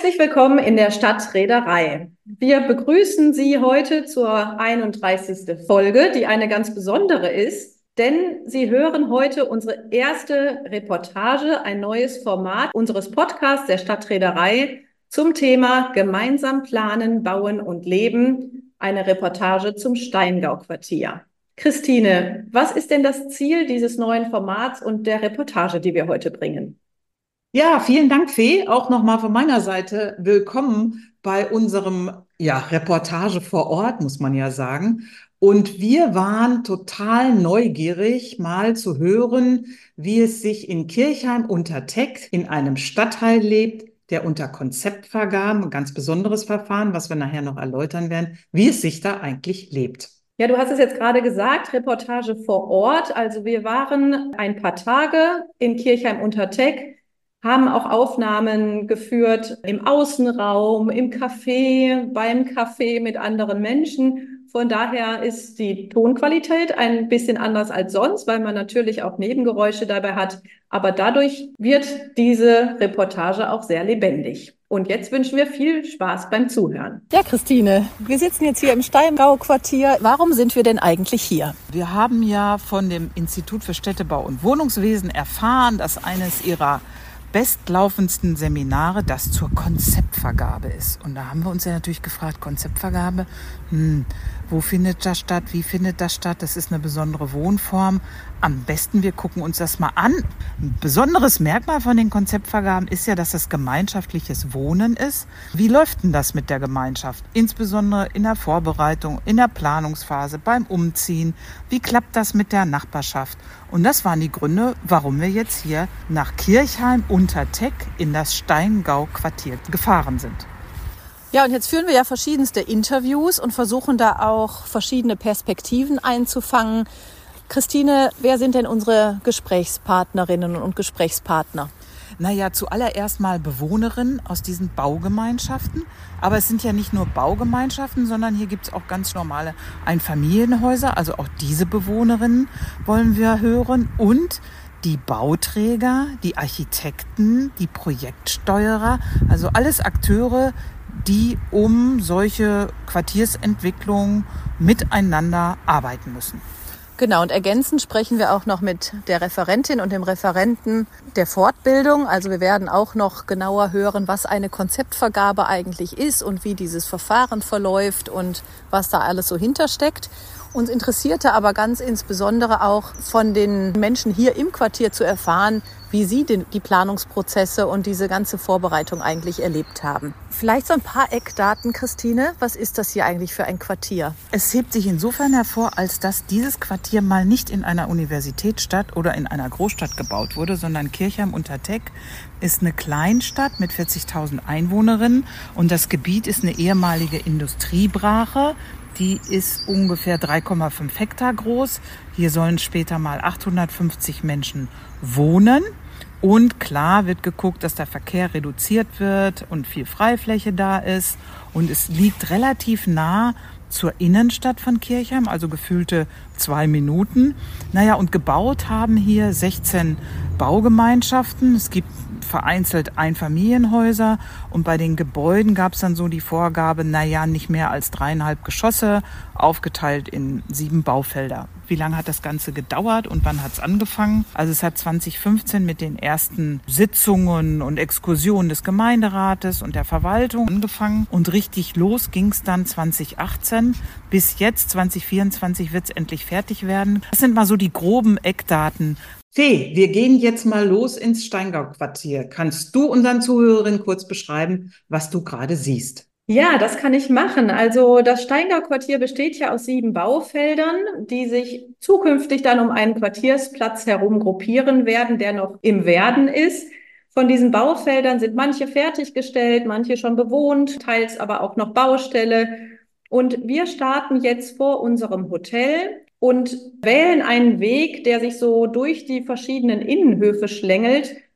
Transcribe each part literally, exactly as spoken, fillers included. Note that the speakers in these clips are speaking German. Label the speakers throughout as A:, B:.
A: Herzlich willkommen in der Stadtreederei. Wir begrüßen Sie heute zur einunddreißigsten Folge, die eine ganz besondere ist, denn Sie hören heute unsere erste Reportage, ein neues Format unseres Podcasts der Stadtreederei zum Thema Gemeinsam planen, bauen und leben, eine Reportage zum Steingau-Quartier. Christine, was ist denn das Ziel dieses neuen Formats und der Reportage, die wir heute bringen?
B: Ja, vielen Dank, Fee. Auch nochmal von meiner Seite willkommen bei unserem ja, Reportage vor Ort, muss man ja sagen. Und wir waren total neugierig, mal zu hören, wie es sich in Kirchheim unter Teck in einem Stadtteil lebt, der unter Konzeptvergaben, ein ganz besonderes Verfahren, was wir nachher noch erläutern werden, wie es sich da eigentlich lebt.
A: Ja, du hast es jetzt gerade gesagt, Reportage vor Ort. Also wir waren ein paar Tage in Kirchheim unter Teck, haben auch Aufnahmen geführt im Außenraum, im Café, beim Café mit anderen Menschen. Von daher ist die Tonqualität ein bisschen anders als sonst, weil man natürlich auch Nebengeräusche dabei hat. Aber dadurch wird diese Reportage auch sehr lebendig. Und jetzt wünschen wir viel Spaß beim Zuhören.
C: Ja, Christine, wir sitzen jetzt hier im Steingau-Quartier. Warum sind wir denn eigentlich hier?
B: Wir haben ja von dem Institut für Städtebau und Wohnungswesen erfahren, dass eines ihrer bestlaufendsten Seminare das zur Konzeptvergabe ist. Und da haben wir uns ja natürlich gefragt, Konzeptvergabe, hm, wo findet das statt, wie findet das statt? Das ist eine besondere Wohnform. Am besten, wir gucken uns das mal an. Ein besonderes Merkmal von den Konzeptvergaben ist ja, dass das gemeinschaftliches Wohnen ist. Wie läuft denn das mit der Gemeinschaft? Insbesondere in der Vorbereitung, in der Planungsphase, beim Umziehen. Wie klappt das mit der Nachbarschaft? Und das waren die Gründe, warum wir jetzt hier nach Kirchheim unter Teck in das Steingau-Quartier gefahren sind.
C: Ja, und jetzt führen wir ja verschiedenste Interviews und versuchen da auch verschiedene Perspektiven einzufangen. Christine, wer sind denn unsere Gesprächspartnerinnen und Gesprächspartner?
B: Naja, zuallererst mal Bewohnerinnen aus diesen Baugemeinschaften. Aber es sind ja nicht nur Baugemeinschaften, sondern hier gibt es auch ganz normale Einfamilienhäuser. Also auch diese Bewohnerinnen wollen wir hören. Und die Bauträger, die Architekten, die Projektsteuerer, also alles Akteure, die um solche Quartiersentwicklungen miteinander arbeiten müssen.
C: Genau, und ergänzend sprechen wir auch noch mit der Referentin und dem Referenten der Fortbildung. Also wir werden auch noch genauer hören, was eine Konzeptvergabe eigentlich ist und wie dieses Verfahren verläuft und was da alles so hintersteckt. Uns interessierte aber ganz insbesondere auch von den Menschen hier im Quartier zu erfahren, wie sie den, die Planungsprozesse und diese ganze Vorbereitung eigentlich erlebt haben. Vielleicht so ein paar Eckdaten, Christine. Was ist das hier eigentlich für ein Quartier?
B: Es hebt sich insofern hervor, als dass dieses Quartier mal nicht in einer Universitätsstadt oder in einer Großstadt gebaut wurde, sondern Kirchheim unter Teck ist eine Kleinstadt mit vierzigtausend Einwohnerinnen und das Gebiet ist eine ehemalige Industriebrache. Die ist ungefähr drei Komma fünf Hektar groß. Hier sollen später mal achthundertfünfzig Menschen wohnen. Und klar wird geguckt, dass der Verkehr reduziert wird und viel Freifläche da ist. Und es liegt relativ nah zur Innenstadt von Kirchheim, also gefühlte zwei Minuten. Naja, und gebaut haben hier sechzehn Baugemeinschaften. Es gibt vereinzelt Einfamilienhäuser und bei den Gebäuden gab es dann so die Vorgabe, naja, nicht mehr als dreieinhalb Geschosse, aufgeteilt in sieben Baufelder. Wie lange hat das Ganze gedauert und wann hat es angefangen? Also es hat zwanzig fünfzehn mit den ersten Sitzungen und Exkursionen des Gemeinderates und der Verwaltung angefangen und richtig los ging es dann zwanzig achtzehn. Bis jetzt, zwanzig vierundzwanzig, wird es endlich fertig werden. Das sind mal so die groben Eckdaten. Fee, wir gehen jetzt mal los ins Steingau-Quartier. Kannst du unseren Zuhörerinnen kurz beschreiben, was du gerade siehst?
A: Ja, das kann ich machen. Also das Steingau-Quartier besteht ja aus sieben Baufeldern, die sich zukünftig dann um einen Quartiersplatz herum gruppieren werden, der noch im Werden ist. Von diesen Baufeldern sind manche fertiggestellt, manche schon bewohnt, teils aber auch noch Baustelle. Und wir starten jetzt vor unserem Hotel und wählen einen Weg, der sich so durch die verschiedenen Innenhöfe schlängelt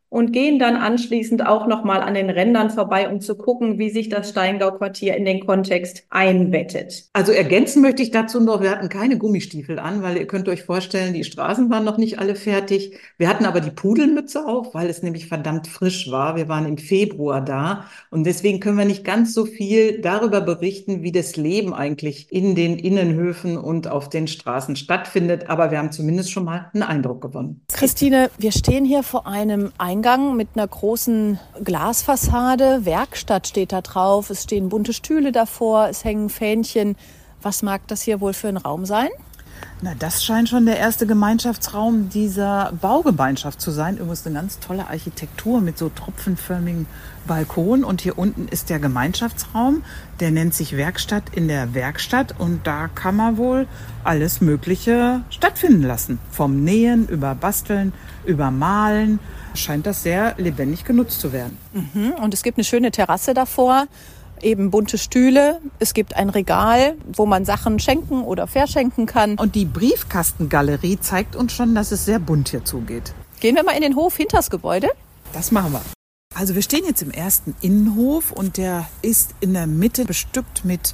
A: und gehen dann anschließend auch nochmal an den Rändern vorbei, um zu gucken, wie sich das Steingau-Quartier in den Kontext einbettet.
B: Also ergänzen möchte ich dazu noch, wir hatten keine Gummistiefel an, weil ihr könnt euch vorstellen, die Straßen waren noch nicht alle fertig. Wir hatten aber die Pudelmütze auf, weil es nämlich verdammt frisch war. Wir waren im Februar da und deswegen können wir nicht ganz so viel darüber berichten, wie das Leben eigentlich in den Innenhöfen und auf den Straßen stattfindet. Aber wir haben zumindest schon mal einen Eindruck gewonnen.
C: Christine, wir stehen hier vor einem Eingang mit einer großen Glasfassade. Werkstatt steht da drauf. Es stehen bunte Stühle davor. Es hängen Fähnchen. Was mag das hier wohl für ein Raum sein?
B: Na, das scheint schon der erste Gemeinschaftsraum dieser Baugemeinschaft zu sein. Übrigens eine ganz tolle Architektur mit so tropfenförmigen Balkonen. Und hier unten ist der Gemeinschaftsraum, der nennt sich Werkstatt in der Werkstatt. Und da kann man wohl alles Mögliche stattfinden lassen. Vom Nähen über Basteln, über Malen. Scheint das sehr lebendig genutzt zu werden.
C: Mhm. Und es gibt eine schöne Terrasse davor. Eben bunte Stühle. Es gibt ein Regal, wo man Sachen schenken oder verschenken kann.
B: Und die Briefkastengalerie zeigt uns schon, dass es sehr bunt hier zugeht.
C: Gehen wir mal in den Hof hinters Gebäude?
B: Das machen wir. Also wir stehen jetzt im ersten Innenhof und der ist in der Mitte bestückt mit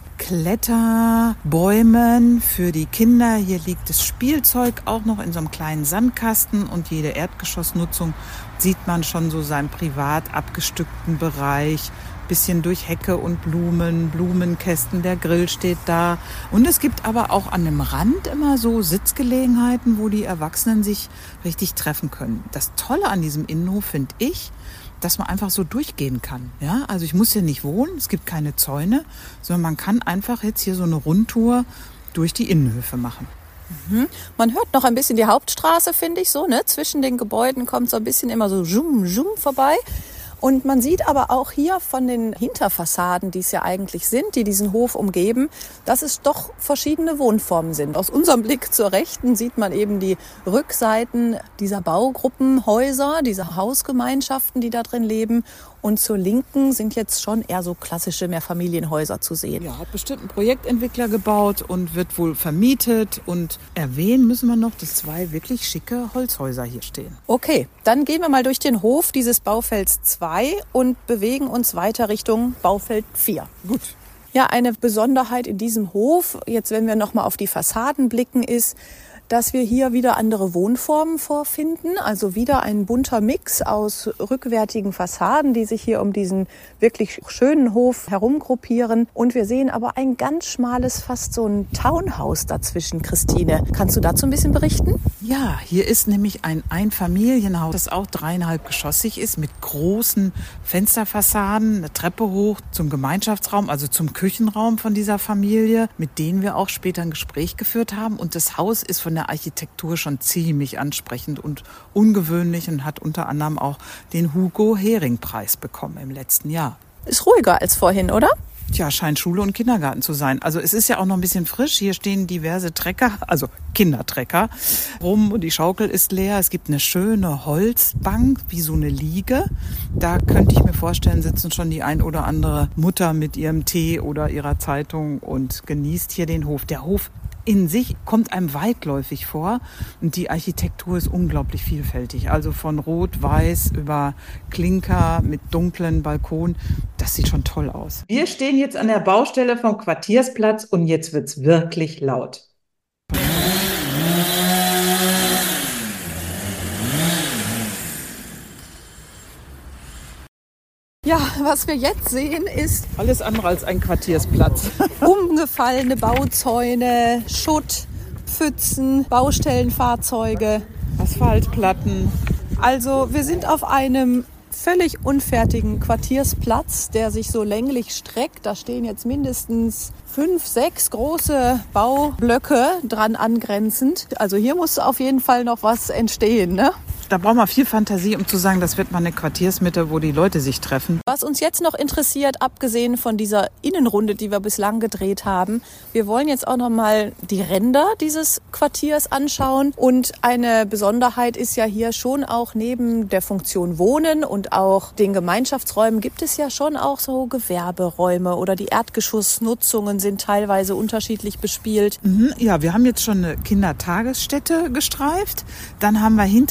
B: Kletterbäumen für die Kinder. Hier liegt das Spielzeug auch noch in so einem kleinen Sandkasten und jede Erdgeschossnutzung sieht man schon so seinen privat abgestückten Bereich. Bisschen durch Hecke und Blumen, Blumenkästen, der Grill steht da. Und es gibt aber auch an dem Rand immer so Sitzgelegenheiten, wo die Erwachsenen sich richtig treffen können. Das Tolle an diesem Innenhof finde ich, dass man einfach so durchgehen kann. Ja, also ich muss hier nicht wohnen, es gibt keine Zäune, sondern man kann einfach jetzt hier so eine Rundtour durch die Innenhöfe machen.
C: Mhm. Man hört noch ein bisschen die Hauptstraße, finde ich so, ne? Zwischen den Gebäuden kommt so ein bisschen immer so Zoom, Zoom vorbei. Und man sieht aber auch hier von den Hinterfassaden, die es ja eigentlich sind, die diesen Hof umgeben, dass es doch verschiedene Wohnformen sind. Aus unserem Blick zur Rechten sieht man eben die Rückseiten dieser Baugruppenhäuser, dieser Hausgemeinschaften, die da drin leben. Und zur Linken sind jetzt schon eher so klassische Mehrfamilienhäuser zu sehen.
B: Ja, hat bestimmt ein Projektentwickler gebaut und wird wohl vermietet. Und erwähnen müssen wir noch, dass zwei wirklich schicke Holzhäuser hier stehen.
C: Okay, dann gehen wir mal durch den Hof dieses Baufelds zwei und bewegen uns weiter Richtung Baufeld vier.
B: Gut.
C: Ja, eine Besonderheit in diesem Hof, jetzt wenn wir nochmal auf die Fassaden blicken, ist, dass wir hier wieder andere Wohnformen vorfinden. Also wieder ein bunter Mix aus rückwärtigen Fassaden, die sich hier um diesen wirklich schönen Hof herumgruppieren. Und wir sehen aber ein ganz schmales, fast so ein Townhouse dazwischen. Christine, kannst du dazu ein bisschen berichten?
B: Ja, hier ist nämlich ein Einfamilienhaus, das auch dreieinhalb geschossig ist, mit großen Fensterfassaden, eine Treppe hoch zum Gemeinschaftsraum, also zum Küchenraum von dieser Familie, mit denen wir auch später ein Gespräch geführt haben. Und das Haus ist von der Architektur schon ziemlich ansprechend und ungewöhnlich und hat unter anderem auch den Hugo-Hering-Preis bekommen im letzten Jahr.
C: Ist ruhiger als vorhin, oder?
B: Tja, scheint Schule und Kindergarten zu sein. Also es ist ja auch noch ein bisschen frisch. Hier stehen diverse Trecker, also Kindertrecker, rum und die Schaukel ist leer. Es gibt eine schöne Holzbank, wie so eine Liege. Da könnte ich mir vorstellen, sitzen schon die ein oder andere Mutter mit ihrem Tee oder ihrer Zeitung und genießt hier den Hof. Der Hof in sich kommt einem weitläufig vor und die Architektur ist unglaublich vielfältig. Also von Rot, Weiß über Klinker mit dunklen Balkonen. Das sieht schon toll aus. Wir stehen jetzt an der Baustelle vom Quartiersplatz und jetzt wird's wirklich laut.
C: Ja, was wir jetzt sehen, ist
B: alles andere als ein Quartiersplatz.
C: Umgefallene Bauzäune, Schutt, Pfützen, Baustellenfahrzeuge,
B: Asphaltplatten.
C: Also wir sind auf einem völlig unfertigen Quartiersplatz, der sich so länglich streckt. Da stehen jetzt mindestens fünf, sechs große Baublöcke dran angrenzend. Also hier muss auf jeden Fall noch was entstehen, ne?
B: Da braucht man viel Fantasie, um zu sagen, das wird mal eine Quartiersmitte, wo die Leute sich treffen.
C: Was uns jetzt noch interessiert, abgesehen von dieser Innenrunde, die wir bislang gedreht haben, wir wollen jetzt auch noch mal die Ränder dieses Quartiers anschauen. Und eine Besonderheit ist ja hier schon auch neben der Funktion Wohnen und auch den Gemeinschaftsräumen gibt es ja schon auch so Gewerberäume oder die Erdgeschossnutzungen sind teilweise unterschiedlich bespielt.
B: Mhm, ja, wir haben jetzt schon eine Kindertagesstätte gestreift. Dann haben wir hinter uns das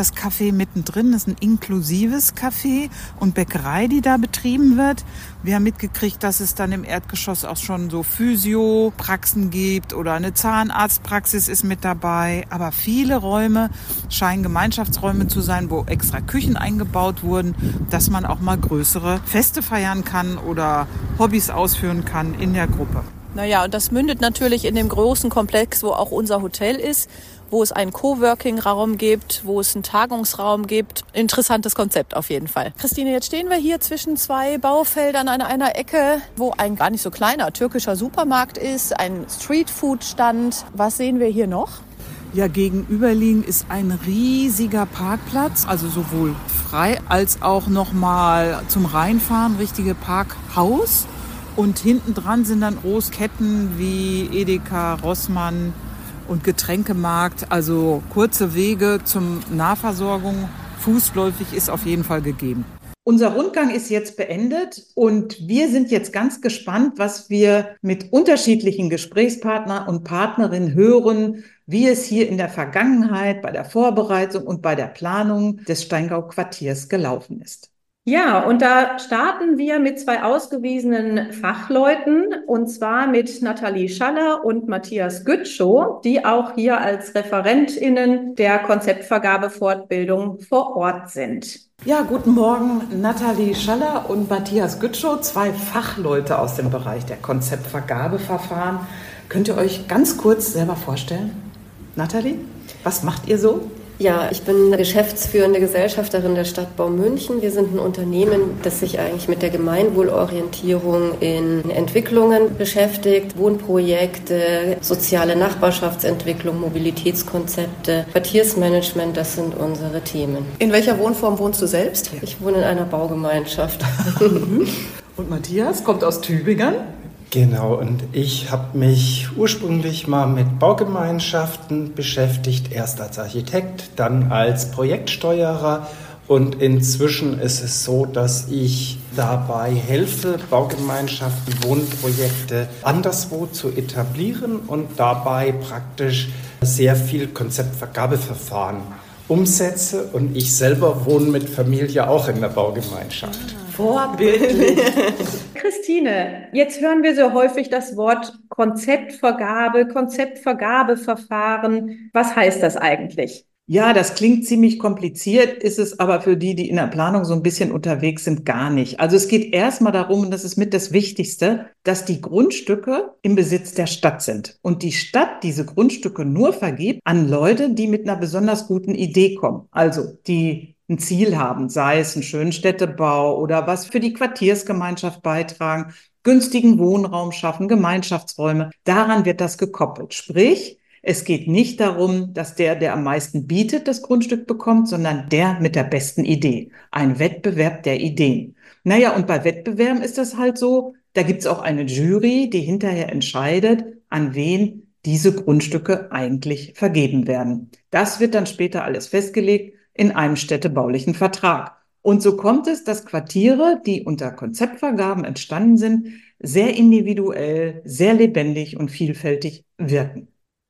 B: das Café mittendrin. Das ist ein inklusives Café und Bäckerei, die da betrieben wird. Wir haben mitgekriegt, dass es dann im Erdgeschoss auch schon so Physio-Praxen gibt oder eine Zahnarztpraxis ist mit dabei. Aber viele Räume scheinen Gemeinschaftsräume zu sein, wo extra Küchen eingebaut wurden, dass man auch mal größere Feste feiern kann oder Hobbys ausführen kann in der Gruppe.
C: Naja, und das mündet natürlich in dem großen Komplex, wo auch unser Hotel ist, wo es einen Coworking-Raum gibt, wo es einen Tagungsraum gibt. Interessantes Konzept auf jeden Fall. Christine, jetzt stehen wir hier zwischen zwei Baufeldern an einer Ecke, wo ein gar nicht so kleiner türkischer Supermarkt ist, ein Streetfood-Stand. Was sehen wir hier noch?
B: Ja, gegenüberliegend ist ein riesiger Parkplatz, also sowohl frei als auch nochmal zum Reinfahren, richtige Parkhaus. Und hinten dran sind dann Großketten wie Edeka, Rossmann und Getränkemarkt. Also kurze Wege zum Nahversorgung, fußläufig ist auf jeden Fall gegeben.
D: Unser Rundgang ist jetzt beendet und wir sind jetzt ganz gespannt, was wir mit unterschiedlichen Gesprächspartnern und Partnerinnen hören, wie es hier in der Vergangenheit bei der Vorbereitung und bei der Planung des Steingau-Quartiers gelaufen ist.
A: Ja, und da starten wir mit zwei ausgewiesenen Fachleuten, und zwar mit Nathalie Schaller und Matthias Gütschow, die auch hier als ReferentInnen der Konzeptvergabefortbildung vor Ort sind.
D: Ja, guten Morgen, Nathalie Schaller und Matthias Gütschow, zwei Fachleute aus dem Bereich der Konzeptvergabeverfahren. Könnt ihr euch ganz kurz selber vorstellen? Nathalie, was macht ihr so?
E: Ja, ich bin geschäftsführende Gesellschafterin der Stadtbau München. Wir sind ein Unternehmen, das sich eigentlich mit der Gemeinwohlorientierung in Entwicklungen beschäftigt. Wohnprojekte, soziale Nachbarschaftsentwicklung, Mobilitätskonzepte, Quartiersmanagement, das sind unsere Themen.
C: In welcher Wohnform wohnst du selbst?
E: Ich wohne in einer Baugemeinschaft.
D: Und Matthias kommt aus Tübingen.
F: Genau, und ich habe mich ursprünglich mal mit Baugemeinschaften beschäftigt, erst als Architekt, dann als Projektsteuerer, und inzwischen ist es so, dass ich dabei helfe, Baugemeinschaften, Wohnprojekte anderswo zu etablieren und dabei praktisch sehr viel Konzeptvergabeverfahren umsetze, und ich selber wohne mit Familie auch in der Baugemeinschaft.
D: Vorbildlich.
A: Christine, jetzt hören wir so häufig das Wort Konzeptvergabe, Konzeptvergabeverfahren. Was heißt das eigentlich?
D: Ja, das klingt ziemlich kompliziert, ist es aber für die, die in der Planung so ein bisschen unterwegs sind, gar nicht. Also es geht erstmal darum, und das ist mit das Wichtigste, dass die Grundstücke im Besitz der Stadt sind. Und die Stadt diese Grundstücke nur vergibt an Leute, die mit einer besonders guten Idee kommen. Also die ein Ziel haben, sei es einen schönen Städtebau oder was für die Quartiersgemeinschaft beitragen, günstigen Wohnraum schaffen, Gemeinschaftsräume. Daran wird das gekoppelt. Sprich, es geht nicht darum, dass der, der am meisten bietet, das Grundstück bekommt, sondern der mit der besten Idee. Ein Wettbewerb der Ideen. Naja, und bei Wettbewerben ist das halt so, da gibt's auch eine Jury, die hinterher entscheidet, an wen diese Grundstücke eigentlich vergeben werden. Das wird dann später alles festgelegt in einem städtebaulichen Vertrag. Und so kommt es, dass Quartiere, die unter Konzeptvergaben entstanden sind, sehr individuell, sehr lebendig und vielfältig wirken.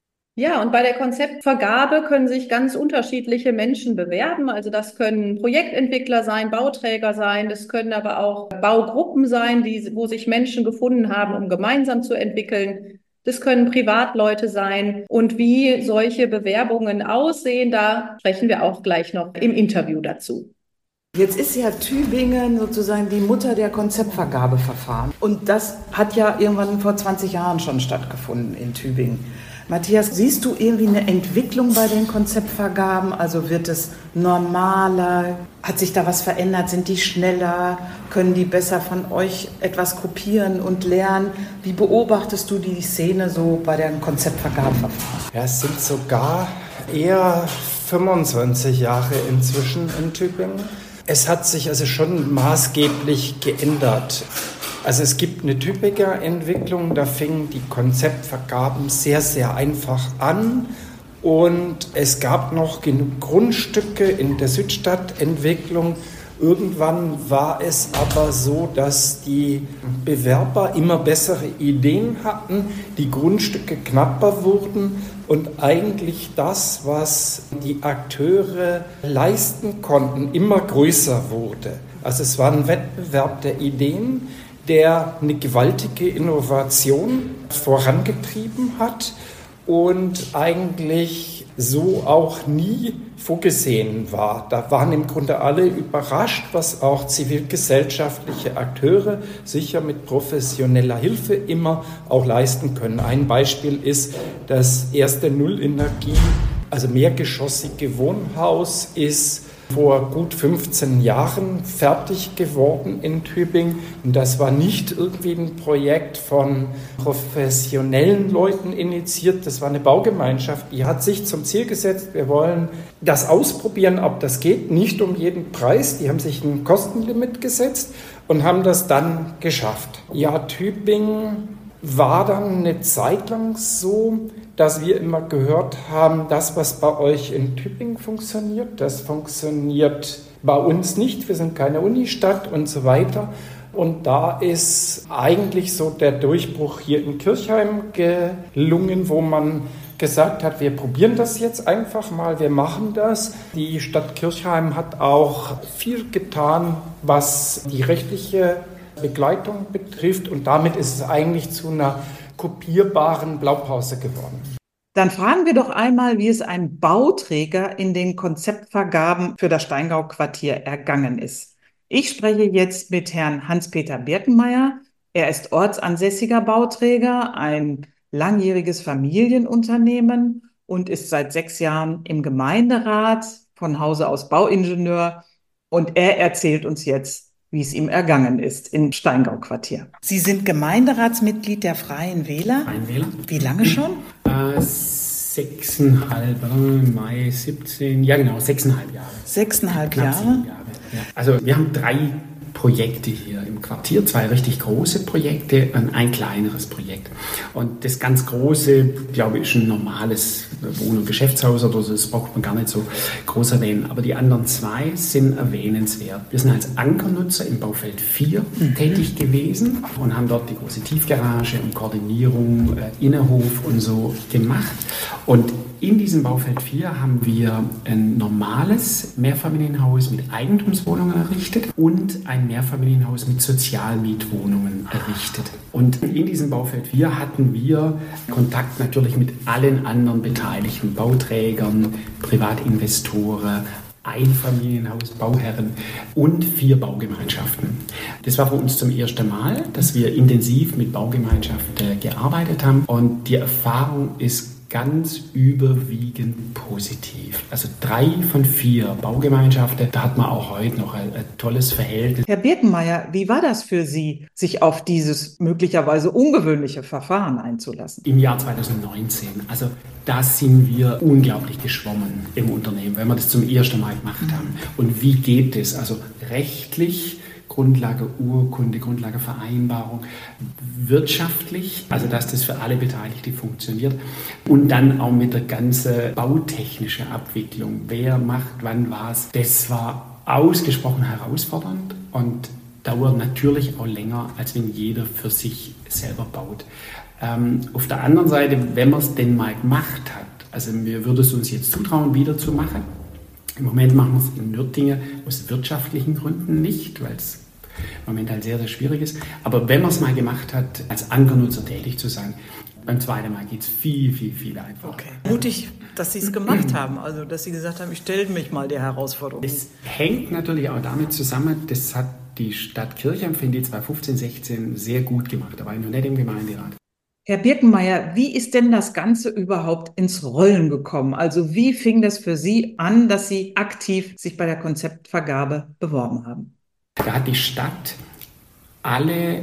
A: Ja, und bei der Konzeptvergabe können sich ganz unterschiedliche Menschen bewerben. Also das können Projektentwickler sein, Bauträger sein, das können aber auch Baugruppen sein, die, wo sich Menschen gefunden haben, um gemeinsam zu entwickeln. Das können Privatleute sein. Und wie solche Bewerbungen aussehen, da sprechen wir auch gleich noch im Interview dazu.
D: Jetzt ist ja Tübingen sozusagen die Mutter der Konzeptvergabeverfahren. Und das hat ja irgendwann vor zwanzig Jahren schon stattgefunden in Tübingen. Matthias, siehst du irgendwie eine Entwicklung bei den Konzeptvergaben? Also wird es normaler? Hat sich da was verändert? Sind die schneller? Können die besser von euch etwas kopieren und lernen? Wie beobachtest du die Szene so bei den Konzeptvergabeverfahren?
F: Ja, es sind sogar eher fünfundzwanzig Jahre inzwischen in Tübingen. Es hat sich also schon maßgeblich geändert. Also es gibt eine Tübinger Entwicklung, da fingen die Konzeptvergaben sehr, sehr einfach an, und es gab noch genug Grundstücke in der Südstadtentwicklung, Irgendwann war es aber so, dass die Bewerber immer bessere Ideen hatten, die Grundstücke knapper wurden und eigentlich das, was die Akteure leisten konnten, immer größer wurde. Also es war ein Wettbewerb der Ideen, der eine gewaltige Innovation vorangetrieben hat und eigentlich so auch nie vorgesehen war. Da waren im Grunde alle überrascht, was auch zivilgesellschaftliche Akteure sicher mit professioneller Hilfe immer auch leisten können. Ein Beispiel ist das erste Nullenergie, also mehrgeschossige Wohnhaus ist vor gut fünfzehn Jahren fertig geworden in Tübingen. Und das war nicht irgendwie ein Projekt von professionellen Leuten initiiert, das war eine Baugemeinschaft, die hat sich zum Ziel gesetzt, wir wollen das ausprobieren, ob das geht, nicht um jeden Preis. Die haben sich ein Kostenlimit gesetzt und haben das dann geschafft. Ja, Tübingen war dann eine Zeit lang so, dass wir immer gehört haben, das, was bei euch in Tübingen funktioniert, das funktioniert bei uns nicht, wir sind keine Unistadt und so weiter. Und da ist eigentlich so der Durchbruch hier in Kirchheim gelungen, wo man gesagt hat, wir probieren das jetzt einfach mal, wir machen das. Die Stadt Kirchheim hat auch viel getan, was die rechtliche Begleitung betrifft und damit ist es eigentlich zu einer kopierbaren Blaupause geworden.
D: Dann fragen wir doch einmal, wie es einem Bauträger in den Konzeptvergaben für das Steingau-Quartier ergangen ist. Ich spreche jetzt mit Herrn Hans-Peter Birkenmeier. Er ist ortsansässiger Bauträger, ein langjähriges Familienunternehmen und ist seit sechs Jahren im Gemeinderat, von Hause aus Bauingenieur. Und er erzählt uns jetzt, wie es ihm ergangen ist im Steingau-Quartier. Sie sind Gemeinderatsmitglied der Freien Wähler.
G: Freien Wähler.
D: Wie lange schon?
G: Äh, sechseinhalb, Mai siebzehn, ja genau, sechseinhalb Jahre.
D: Sechseinhalb
G: Knapp
D: Jahre?
G: sieben Jahre. Ja. Also wir haben drei Projekte hier im Quartier, zwei richtig große Projekte und ein kleineres Projekt. Und das ganz große, glaube ich, ist ein normales Wohn- und Geschäftshaus oder so, das braucht man gar nicht so groß erwähnen. Aber die anderen zwei sind erwähnenswert. Wir sind als Ankernutzer im Baufeld vier mhm. tätig gewesen und haben dort die große Tiefgarage und Koordinierung, äh, Innenhof und so gemacht. Und in diesem Baufeld vier haben wir ein normales Mehrfamilienhaus mit Eigentumswohnungen errichtet und ein Mehrfamilienhaus mit Sozialmietwohnungen errichtet. Und in diesem Baufeld vier hatten wir Kontakt natürlich mit allen anderen beteiligten Bauträgern, Privatinvestoren, Einfamilienhaus, Bauherren und vier Baugemeinschaften. Das war für uns zum ersten Mal, dass wir intensiv mit Baugemeinschaften gearbeitet haben und die Erfahrung ist ganz überwiegend positiv. Also drei von vier Baugemeinschaften, da hat man auch heute noch ein, ein tolles Verhältnis.
D: Herr Birkenmeier, wie war das für Sie, sich auf dieses möglicherweise ungewöhnliche Verfahren einzulassen?
G: Im Jahr zweitausendneunzehn, also da sind wir unglaublich geschwommen im Unternehmen, weil wir das zum ersten Mal gemacht haben. Und wie geht es? Also rechtlich, Grundlage Urkunde, Grundlage Vereinbarung, wirtschaftlich, also dass das für alle Beteiligten funktioniert und dann auch mit der ganzen bautechnischen Abwicklung, wer macht wann was, das war ausgesprochen herausfordernd und dauert natürlich auch länger, als wenn jeder für sich selber baut. Ähm, auf der anderen Seite, wenn man es denn mal gemacht hat, also wir würden es uns jetzt zutrauen, wieder zu machen. Im Moment machen wir es in Nürtingen aus wirtschaftlichen Gründen nicht, weil es im Moment halt sehr, sehr schwierig ist. Aber wenn man es mal gemacht hat, als Ankernutzer tätig zu sein, beim zweiten Mal geht es viel, viel, viel einfacher.
D: Okay. Mutig, dass Sie es gemacht haben, also dass Sie gesagt haben, ich stelle mich mal der Herausforderung.
G: Es hängt natürlich auch damit zusammen, das hat die Stadt Kirchheim, finde ich, zweitausendfünfzehn, sechzehn sehr gut gemacht. Da war ich noch nicht im Gemeinderat.
D: Herr Birkenmeier, wie ist denn das Ganze überhaupt ins Rollen gekommen? Also wie fing das für Sie an, dass Sie aktiv sich bei der Konzeptvergabe beworben haben?
G: Da hat die Stadt alle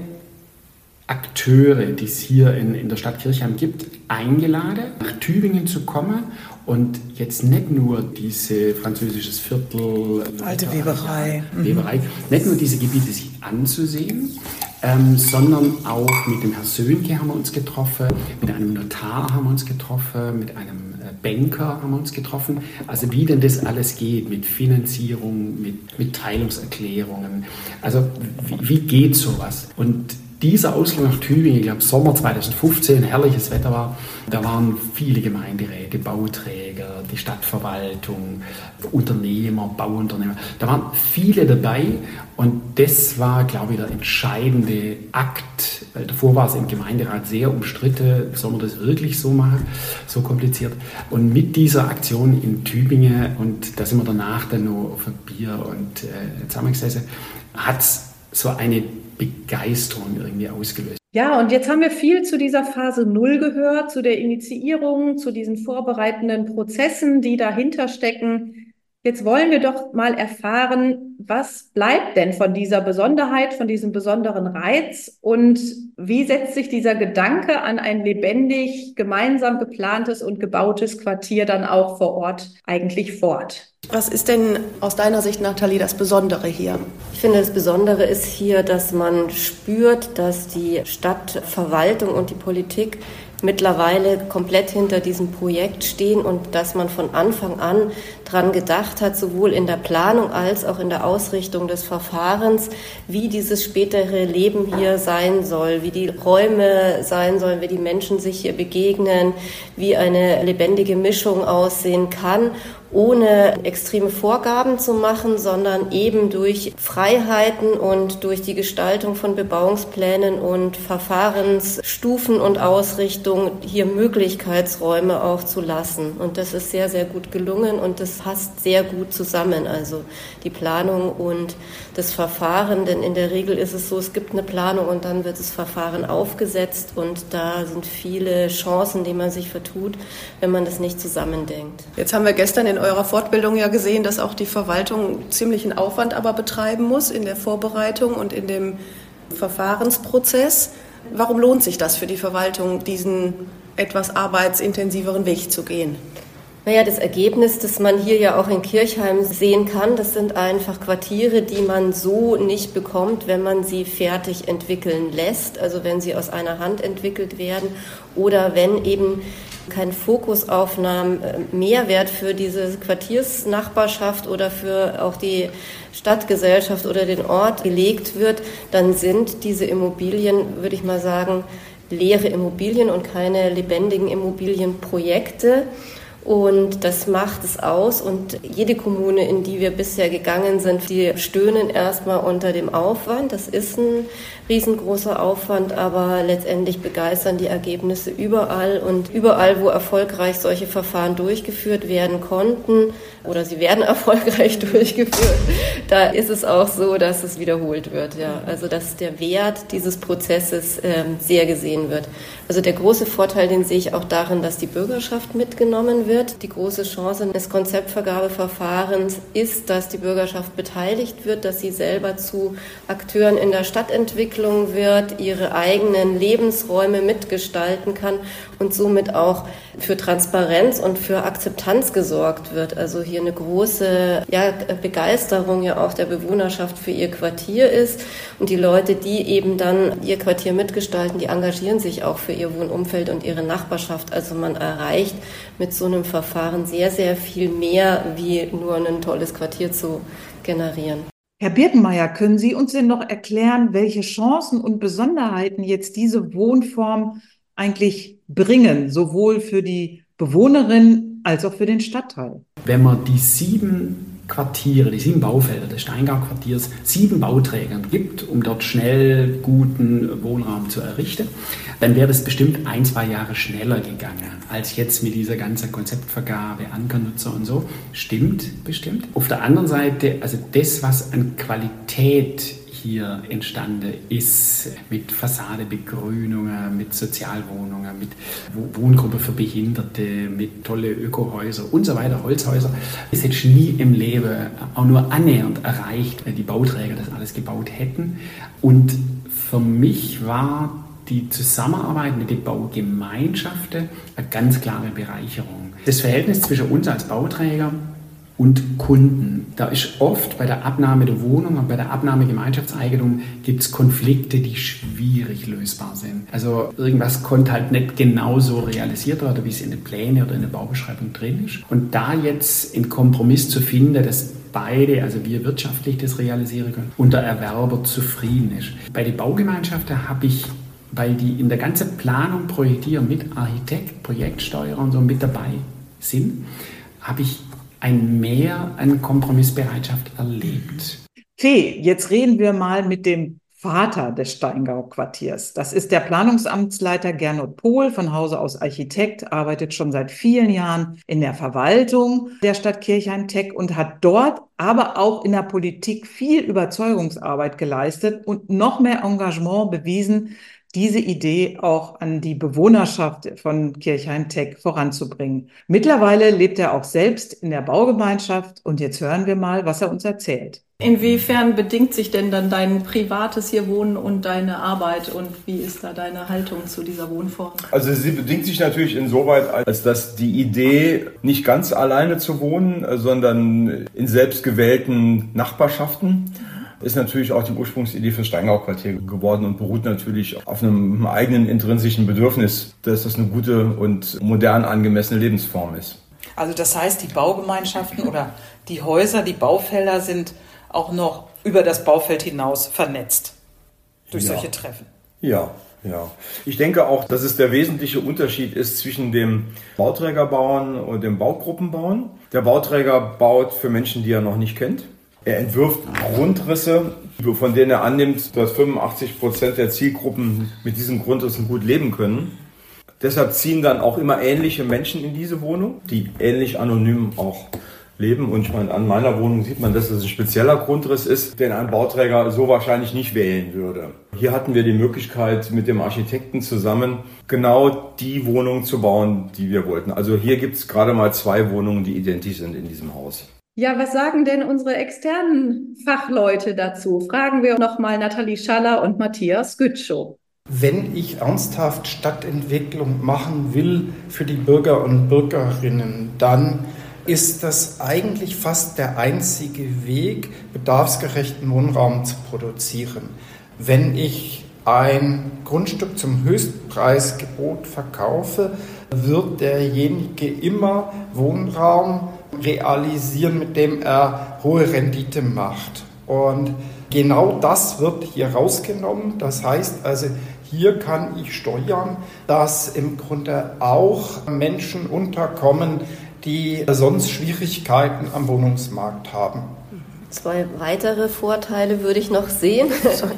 G: Akteure, die es hier in, in der Stadt Kirchheim gibt, eingeladen, nach Tübingen zu kommen und jetzt nicht nur diese französisches Viertel,
D: alte Weberei,
G: Weberei, nicht nur diese Gebiete sich anzusehen, ähm, sondern auch mit dem Herrn Sönke haben wir uns getroffen, mit einem Notar haben wir uns getroffen, mit einem Banker haben wir uns getroffen. Also wie denn das alles geht mit Finanzierung, mit, mit Teilungserklärungen. Also wie, wie geht sowas? Und dieser Ausflug nach Tübingen, ich glaube Sommer zweitausendfünfzehn, herrliches Wetter war, da waren viele Gemeinderäte, Bauträger, die Stadtverwaltung, Unternehmer, Bauunternehmer. Da waren viele dabei und das war, glaube ich, der entscheidende Akt, weil davor war es im Gemeinderat sehr umstritten, soll man das wirklich so machen, so kompliziert. Und mit dieser Aktion in Tübingen, und da sind wir danach dann noch auf ein Bier und äh, zusammengesessen, hat es so eine Begeisterung irgendwie ausgelöst.
A: Ja, und jetzt haben wir viel zu dieser Phase Null gehört, zu der Initiierung, zu diesen vorbereitenden Prozessen, die dahinter stecken. Jetzt wollen wir doch mal erfahren, was bleibt denn von dieser Besonderheit, von diesem besonderen Reiz und wie setzt sich dieser Gedanke an ein lebendig, gemeinsam geplantes und gebautes Quartier dann auch vor Ort eigentlich fort?
H: Was ist denn aus deiner Sicht, Nathalie, das Besondere hier?
E: Ich finde, das Besondere ist hier, dass man spürt, dass die Stadtverwaltung und die Politik mittlerweile komplett hinter diesem Projekt stehen und dass man von Anfang an dran gedacht hat, sowohl in der Planung als auch in der Ausrichtung des Verfahrens, wie dieses spätere Leben hier sein soll, wie die Räume sein sollen, wie die Menschen sich hier begegnen, wie eine lebendige Mischung aussehen kann, ohne extreme Vorgaben zu machen, sondern eben durch Freiheiten und durch die Gestaltung von Bebauungsplänen und Verfahrensstufen und Ausrichtung hier Möglichkeitsräume auch zu lassen. Und das ist sehr, sehr gut gelungen und das passt sehr gut zusammen, also die Planung und das Verfahren, denn in der Regel ist es so, es gibt eine Planung und dann wird das Verfahren aufgesetzt und da sind viele Chancen, die man sich vertut, wenn man das nicht zusammendenkt.
H: Jetzt haben wir gestern in eurer Fortbildung ja gesehen, dass auch die Verwaltung ziemlichen Aufwand aber betreiben muss in der Vorbereitung und in dem Verfahrensprozess. Warum lohnt sich das für die Verwaltung, diesen etwas arbeitsintensiveren Weg zu gehen?
E: Naja, das Ergebnis, das man hier ja auch in Kirchheim sehen kann, das sind einfach Quartiere, die man so nicht bekommt, wenn man sie fertig entwickeln lässt, also wenn sie aus einer Hand entwickelt werden oder wenn eben kein Fokus auf einen Mehrwert für diese Quartiersnachbarschaft oder für auch die Stadtgesellschaft oder den Ort gelegt wird, dann sind diese Immobilien, würde ich mal sagen, leere Immobilien und keine lebendigen Immobilienprojekte. Und das macht es aus. Und jede Kommune, in die wir bisher gegangen sind, die stöhnen erstmal unter dem Aufwand. Das ist ein riesengroßer Aufwand, aber letztendlich begeistern die Ergebnisse überall. Und überall, wo erfolgreich solche Verfahren durchgeführt werden konnten, oder sie werden erfolgreich durchgeführt, da ist es auch so, dass es wiederholt wird. Ja. Also dass der Wert dieses Prozesses ähm, sehr gesehen wird. Also der große Vorteil, den sehe ich auch darin, dass die Bürgerschaft mitgenommen wird. Die große Chance des Konzeptvergabeverfahrens ist, dass die Bürgerschaft beteiligt wird, dass sie selber zu Akteuren in der Stadtentwicklung wird, ihre eigenen Lebensräume mitgestalten kann und somit auch für Transparenz und für Akzeptanz gesorgt wird. Also hier eine große ja, Begeisterung ja auch der Bewohnerschaft für ihr Quartier ist. Und die Leute, die eben dann ihr Quartier mitgestalten, die engagieren sich auch für ihr Wohnumfeld und ihre Nachbarschaft. Also man erreicht mit so einem Verfahren sehr, sehr viel mehr, wie nur ein tolles Quartier zu generieren.
D: Herr Birkenmeier, können Sie uns denn noch erklären, welche Chancen und Besonderheiten jetzt diese Wohnform eigentlich bringen, sowohl für die Bewohnerin als auch für den Stadtteil?
G: Wenn man die sieben Quartiere, die sieben Baufelder des Steingau-Quartiers, sieben Bauträgern gibt, um dort schnell guten Wohnraum zu errichten, dann wäre das bestimmt ein, zwei Jahre schneller gegangen, als jetzt mit dieser ganzen Konzeptvergabe, Ankernutzer und so. Stimmt, bestimmt. Auf der anderen Seite, also das, was an Qualität hier entstanden ist, mit Fassadebegrünungen, mit Sozialwohnungen, mit Wohngruppe für Behinderte, mit tolle Ökohäuser und so weiter, Holzhäuser, ist jetzt nie im Leben auch nur annähernd erreicht, wenn die Bauträger das alles gebaut hätten. Und für mich war die Zusammenarbeit mit den Baugemeinschaften eine ganz klare Bereicherung. Das Verhältnis zwischen uns als Bauträger und Kunden. Da ist oft bei der Abnahme der Wohnung und bei der Abnahme Gemeinschaftseigentum gibt es Konflikte, die schwierig lösbar sind. Also irgendwas konnte halt nicht genauso realisiert werden, wie es in den Plänen oder in der Baubeschreibung drin ist. Und da jetzt einen Kompromiss zu finden, dass beide, also wir wirtschaftlich das realisieren können und der Erwerber zufrieden ist. Bei den Baugemeinschaften habe ich, weil die in der ganzen Planung projektieren mit Architekt, Projektsteuerer und so mit dabei sind, habe ich ein Mehr an Kompromissbereitschaft erlebt.
D: Fee, jetzt reden wir mal mit dem Vater des Steingau-Quartiers. Das ist der Planungsamtsleiter Gernot Pohl, von Hause aus Architekt, arbeitet schon seit vielen Jahren in der Verwaltung der Stadt Kirchheim-Teck und hat dort, aber auch in der Politik viel Überzeugungsarbeit geleistet und noch mehr Engagement bewiesen, diese Idee auch an die Bewohnerschaft von Kirchheim-Teck voranzubringen. Mittlerweile lebt er auch selbst in der Baugemeinschaft und jetzt hören wir mal, was er uns erzählt.
A: Inwiefern bedingt sich denn dann dein privates hier Wohnen und deine Arbeit und wie ist da deine Haltung zu dieser Wohnform?
I: Also sie bedingt sich natürlich insoweit, als dass die Idee, nicht ganz alleine zu wohnen, sondern in selbstgewählten Nachbarschaften, ist natürlich auch die Ursprungsidee für das Steingau-Quartier geworden und beruht natürlich auf einem eigenen intrinsischen Bedürfnis, dass das eine gute und modern angemessene Lebensform ist.
B: Also das heißt, die Baugemeinschaften oder die Häuser, die Baufelder sind auch noch über das Baufeld hinaus vernetzt durch
I: Ja.
B: solche Treffen.
I: Ja, ja. Ich denke auch, dass es der wesentliche Unterschied ist zwischen dem Bauträgerbauen und dem Baugruppenbauen. Der Bauträger baut für Menschen, die er noch nicht kennt. Er entwirft Grundrisse, von denen er annimmt, dass fünfundachtzig Prozent der Zielgruppen mit diesen Grundrissen gut leben können. Deshalb ziehen dann auch immer ähnliche Menschen in diese Wohnung, die ähnlich anonym auch leben. Und ich meine, an meiner Wohnung sieht man, dass es ein spezieller Grundriss ist, den ein Bauträger so wahrscheinlich nicht wählen würde. Hier hatten wir die Möglichkeit, mit dem Architekten zusammen genau die Wohnung zu bauen, die wir wollten. Also hier gibt es gerade mal zwei Wohnungen, die identisch sind in diesem Haus.
A: Ja, was sagen denn unsere externen Fachleute dazu? Fragen wir nochmal Nathalie Schaller und Matthias Gütschow.
J: Wenn ich ernsthaft Stadtentwicklung machen will für die Bürger und Bürgerinnen, dann ist das eigentlich fast der einzige Weg, bedarfsgerechten Wohnraum zu produzieren. Wenn ich ein Grundstück zum Höchstpreisgebot verkaufe, wird derjenige immer Wohnraum realisieren, mit dem er hohe Rendite macht. Und genau das wird hier rausgenommen. Das heißt also, hier kann ich steuern, dass im Grunde auch Menschen unterkommen, die sonst Schwierigkeiten am Wohnungsmarkt haben.
E: Zwei weitere Vorteile würde ich noch sehen,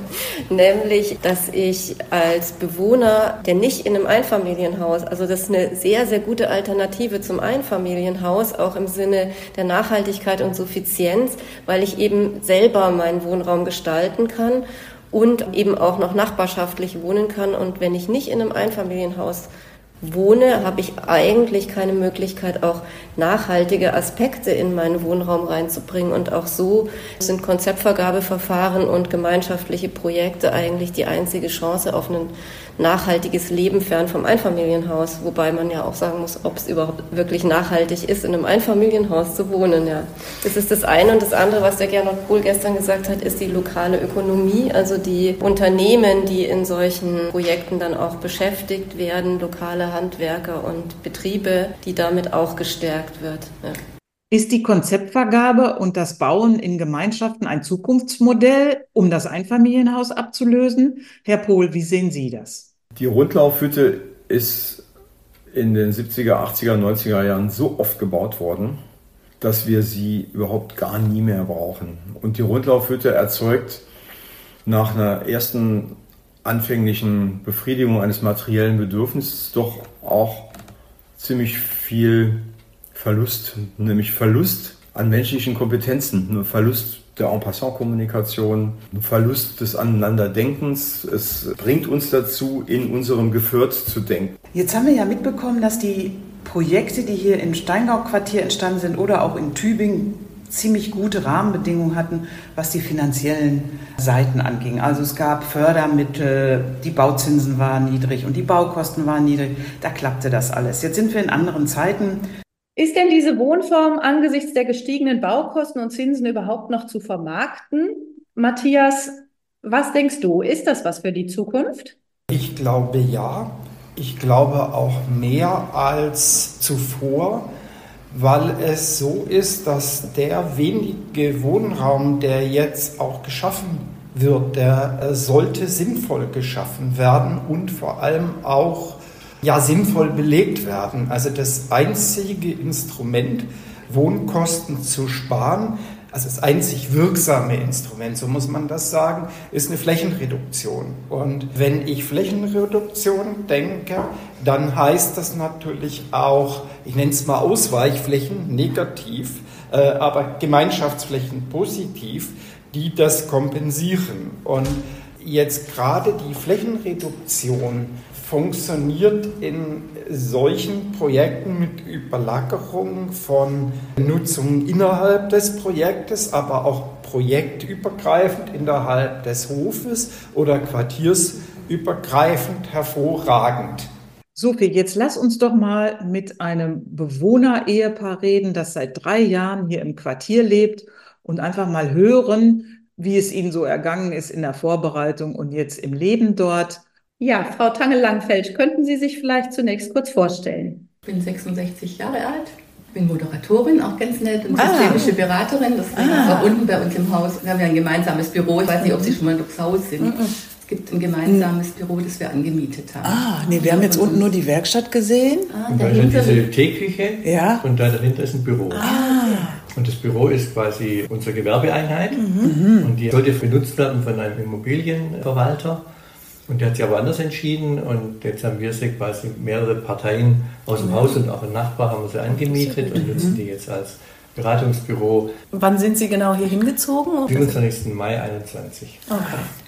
E: nämlich, dass ich als Bewohner, der nicht in einem Einfamilienhaus, also das ist eine sehr, sehr gute Alternative zum Einfamilienhaus, auch im Sinne der Nachhaltigkeit und Suffizienz, weil ich eben selber meinen Wohnraum gestalten kann und eben auch noch nachbarschaftlich wohnen kann. Und wenn ich nicht in einem Einfamilienhaus wohne, habe ich eigentlich keine Möglichkeit, auch nachhaltige Aspekte in meinen Wohnraum reinzubringen. Und auch so sind Konzeptvergabeverfahren und gemeinschaftliche Projekte eigentlich die einzige Chance auf ein nachhaltiges Leben fern vom Einfamilienhaus. Wobei man ja auch sagen muss, ob es überhaupt wirklich nachhaltig ist, in einem Einfamilienhaus zu wohnen. Ja. Das ist das eine. Und das andere, was der Gernot Pohl gestern gesagt hat, ist die lokale Ökonomie. Also die Unternehmen, die in solchen Projekten dann auch beschäftigt werden, lokale Handwerker und Betriebe, die damit auch gestärkt wird. Ja.
D: Ist die Konzeptvergabe und das Bauen in Gemeinschaften ein Zukunftsmodell, um das Einfamilienhaus abzulösen? Herr Pohl, wie sehen Sie das?
I: Die Rundlaufhütte ist in den siebziger, achtziger, neunziger Jahren so oft gebaut worden, dass wir sie überhaupt gar nie mehr brauchen. Und die Rundlaufhütte erzeugt nach einer ersten anfänglichen Befriedigung eines materiellen Bedürfnisses doch auch ziemlich viel Verlust, nämlich Verlust an menschlichen Kompetenzen, ein Verlust der En-passant-Kommunikation, ein Verlust des Aneinanderdenkens. Es bringt uns dazu, in unserem Gefährt zu denken.
B: Jetzt haben wir ja mitbekommen, dass die Projekte, die hier im Steingau-Quartier entstanden sind oder auch in Tübingen, ziemlich gute Rahmenbedingungen hatten, was die finanziellen Seiten anging. Also es gab Fördermittel, die Bauzinsen waren niedrig und die Baukosten waren niedrig. Da klappte das alles. Jetzt sind wir in anderen Zeiten.
A: Ist denn diese Wohnform angesichts der gestiegenen Baukosten und Zinsen überhaupt noch zu vermarkten? Matthias, was denkst du? Ist das was für die Zukunft?
J: Ich glaube ja. Ich glaube auch mehr als zuvor, weil es so ist, dass der wenige Wohnraum, der jetzt auch geschaffen wird, der sollte sinnvoll geschaffen werden und vor allem auch ja, sinnvoll belegt werden. Also das einzige Instrument, Wohnkosten zu sparen, also das einzig wirksame Instrument, so muss man das sagen, ist eine Flächenreduktion. Und wenn ich Flächenreduktion denke, dann heißt das natürlich auch, ich nenne es mal Ausweichflächen negativ, äh, aber Gemeinschaftsflächen positiv, die das kompensieren. Und jetzt gerade die Flächenreduktion funktioniert in solchen Projekten mit Überlagerung von Nutzung innerhalb des Projektes, aber auch projektübergreifend innerhalb des Hofes oder quartiersübergreifend hervorragend.
D: Sophie, jetzt lass uns doch mal mit einem Bewohner-Ehepaar reden, das seit drei Jahren hier im Quartier lebt und einfach mal hören, wie es ihnen so ergangen ist in der Vorbereitung und jetzt im Leben dort.
A: Ja, Frau Tangel-Langfeld, könnten Sie sich vielleicht zunächst kurz vorstellen?
K: Ich bin sechsundsechzig Jahre alt, bin Moderatorin, auch ganz nett, und systemische ah. Beraterin. Das ist ah. unten bei uns im Haus. Wir haben ja ein gemeinsames Büro. Ich weiß nicht, ob Sie schon mal durchs Haus sind. Mhm. Es gibt ein gemeinsames Büro, das wir angemietet haben.
B: Ah, nee, wir haben jetzt unten nur die Werkstatt gesehen.
L: Ah, und da ist diese Teeküche,
B: ja.
L: Und da dahinter ist ein Büro.
B: Ah.
L: Und das Büro ist quasi unsere Gewerbeeinheit. Mhm. Und die sollte benutzt werden von einem Immobilienverwalter. Und der hat sich aber anders entschieden, und jetzt haben wir sie quasi mehrere Parteien aus dem Haus und auch ein Nachbar haben wir sie angemietet und nutzen die jetzt als Beratungsbüro.
H: Wann sind Sie genau hier hingezogen?
L: fünfundzwanzigsten Mai einundzwanzig.
H: Okay.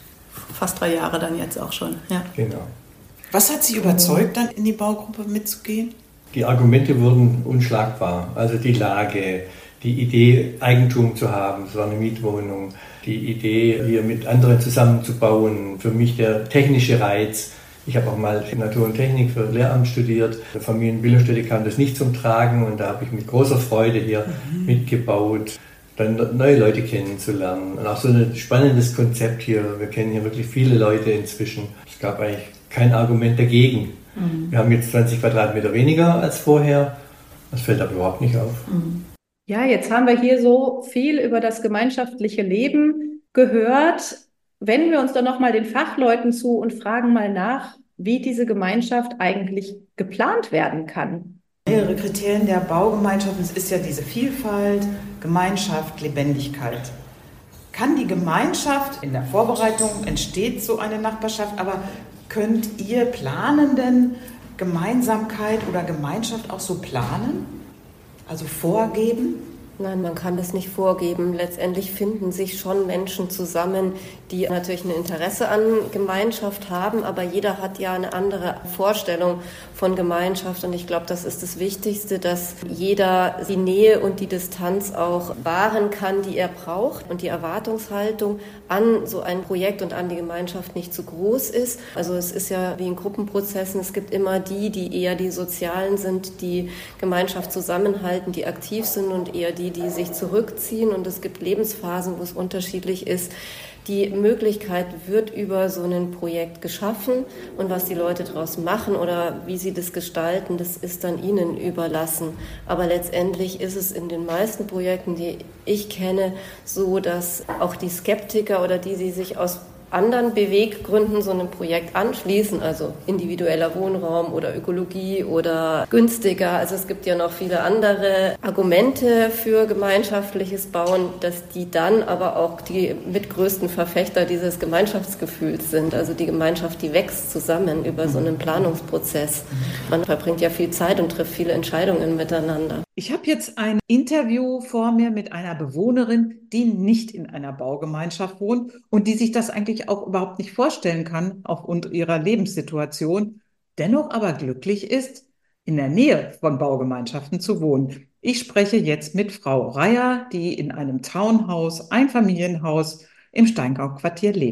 H: Fast drei Jahre dann jetzt auch schon. Ja.
L: Genau.
B: Was hat Sie überzeugt, dann in die Baugruppe mitzugehen?
L: Die Argumente wurden unschlagbar. Also die Lage, die Idee, Eigentum zu haben, so eine Mietwohnung, die Idee, hier mit anderen zusammenzubauen, für mich der technische Reiz. Ich habe auch mal Natur und Technik für Lehramt studiert. In der Familienbildungsstätte kam das nicht zum Tragen, und da habe ich mit großer Freude hier mhm. mitgebaut, dann neue Leute kennenzulernen. Und auch so ein spannendes Konzept hier. Wir kennen hier wirklich viele Leute inzwischen. Es gab eigentlich kein Argument dagegen. Mhm. Wir haben jetzt zwanzig Quadratmeter weniger als vorher. Das fällt aber überhaupt nicht auf.
A: Mhm. Ja, jetzt haben wir hier so viel über das gemeinschaftliche Leben gehört. Wenden wir uns doch nochmal den Fachleuten zu und fragen mal nach, wie diese Gemeinschaft eigentlich geplant werden kann.
B: Mehrere Kriterien der Baugemeinschaften ist ja diese Vielfalt, Gemeinschaft, Lebendigkeit. Kann die Gemeinschaft, in der Vorbereitung entsteht so eine Nachbarschaft, aber könnt ihr Planenden Gemeinsamkeit oder Gemeinschaft auch so planen? Also vorgeben?
E: Nein, man kann das nicht vorgeben. Letztendlich finden sich schon Menschen zusammen, die natürlich ein Interesse an Gemeinschaft haben, aber jeder hat ja eine andere Vorstellung von Gemeinschaft, und ich glaube, das ist das Wichtigste, dass jeder die Nähe und die Distanz auch wahren kann, die er braucht, und die Erwartungshaltung an so ein Projekt und an die Gemeinschaft nicht zu groß ist. Also es ist ja wie in Gruppenprozessen, es gibt immer die, die eher die Sozialen sind, die Gemeinschaft zusammenhalten, die aktiv sind, und eher die, die sich zurückziehen, und es gibt Lebensphasen, wo es unterschiedlich ist. Die Möglichkeit wird über so ein Projekt geschaffen, und was die Leute daraus machen oder wie sie das gestalten, das ist dann ihnen überlassen. Aber letztendlich ist es in den meisten Projekten, die ich kenne, so, dass auch die Skeptiker oder die, die sich aus anderen Beweggründen so einem Projekt anschließen, also individueller Wohnraum oder Ökologie oder günstiger. Also es gibt ja noch viele andere Argumente für gemeinschaftliches Bauen, dass die dann aber auch die mitgrößten Verfechter dieses Gemeinschaftsgefühls sind. Also die Gemeinschaft, die wächst zusammen über so einen Planungsprozess. Man verbringt ja viel Zeit und trifft viele Entscheidungen miteinander.
D: Ich habe jetzt ein Interview vor mir mit einer Bewohnerin, die nicht in einer Baugemeinschaft wohnt und die sich das eigentlich auch überhaupt nicht vorstellen kann, aufgrund ihrer Lebenssituation, dennoch aber glücklich ist, in der Nähe von Baugemeinschaften zu wohnen. Ich spreche jetzt mit Frau Reier, die in einem Townhouse, Einfamilienhaus im Steingau-Quartier lebt.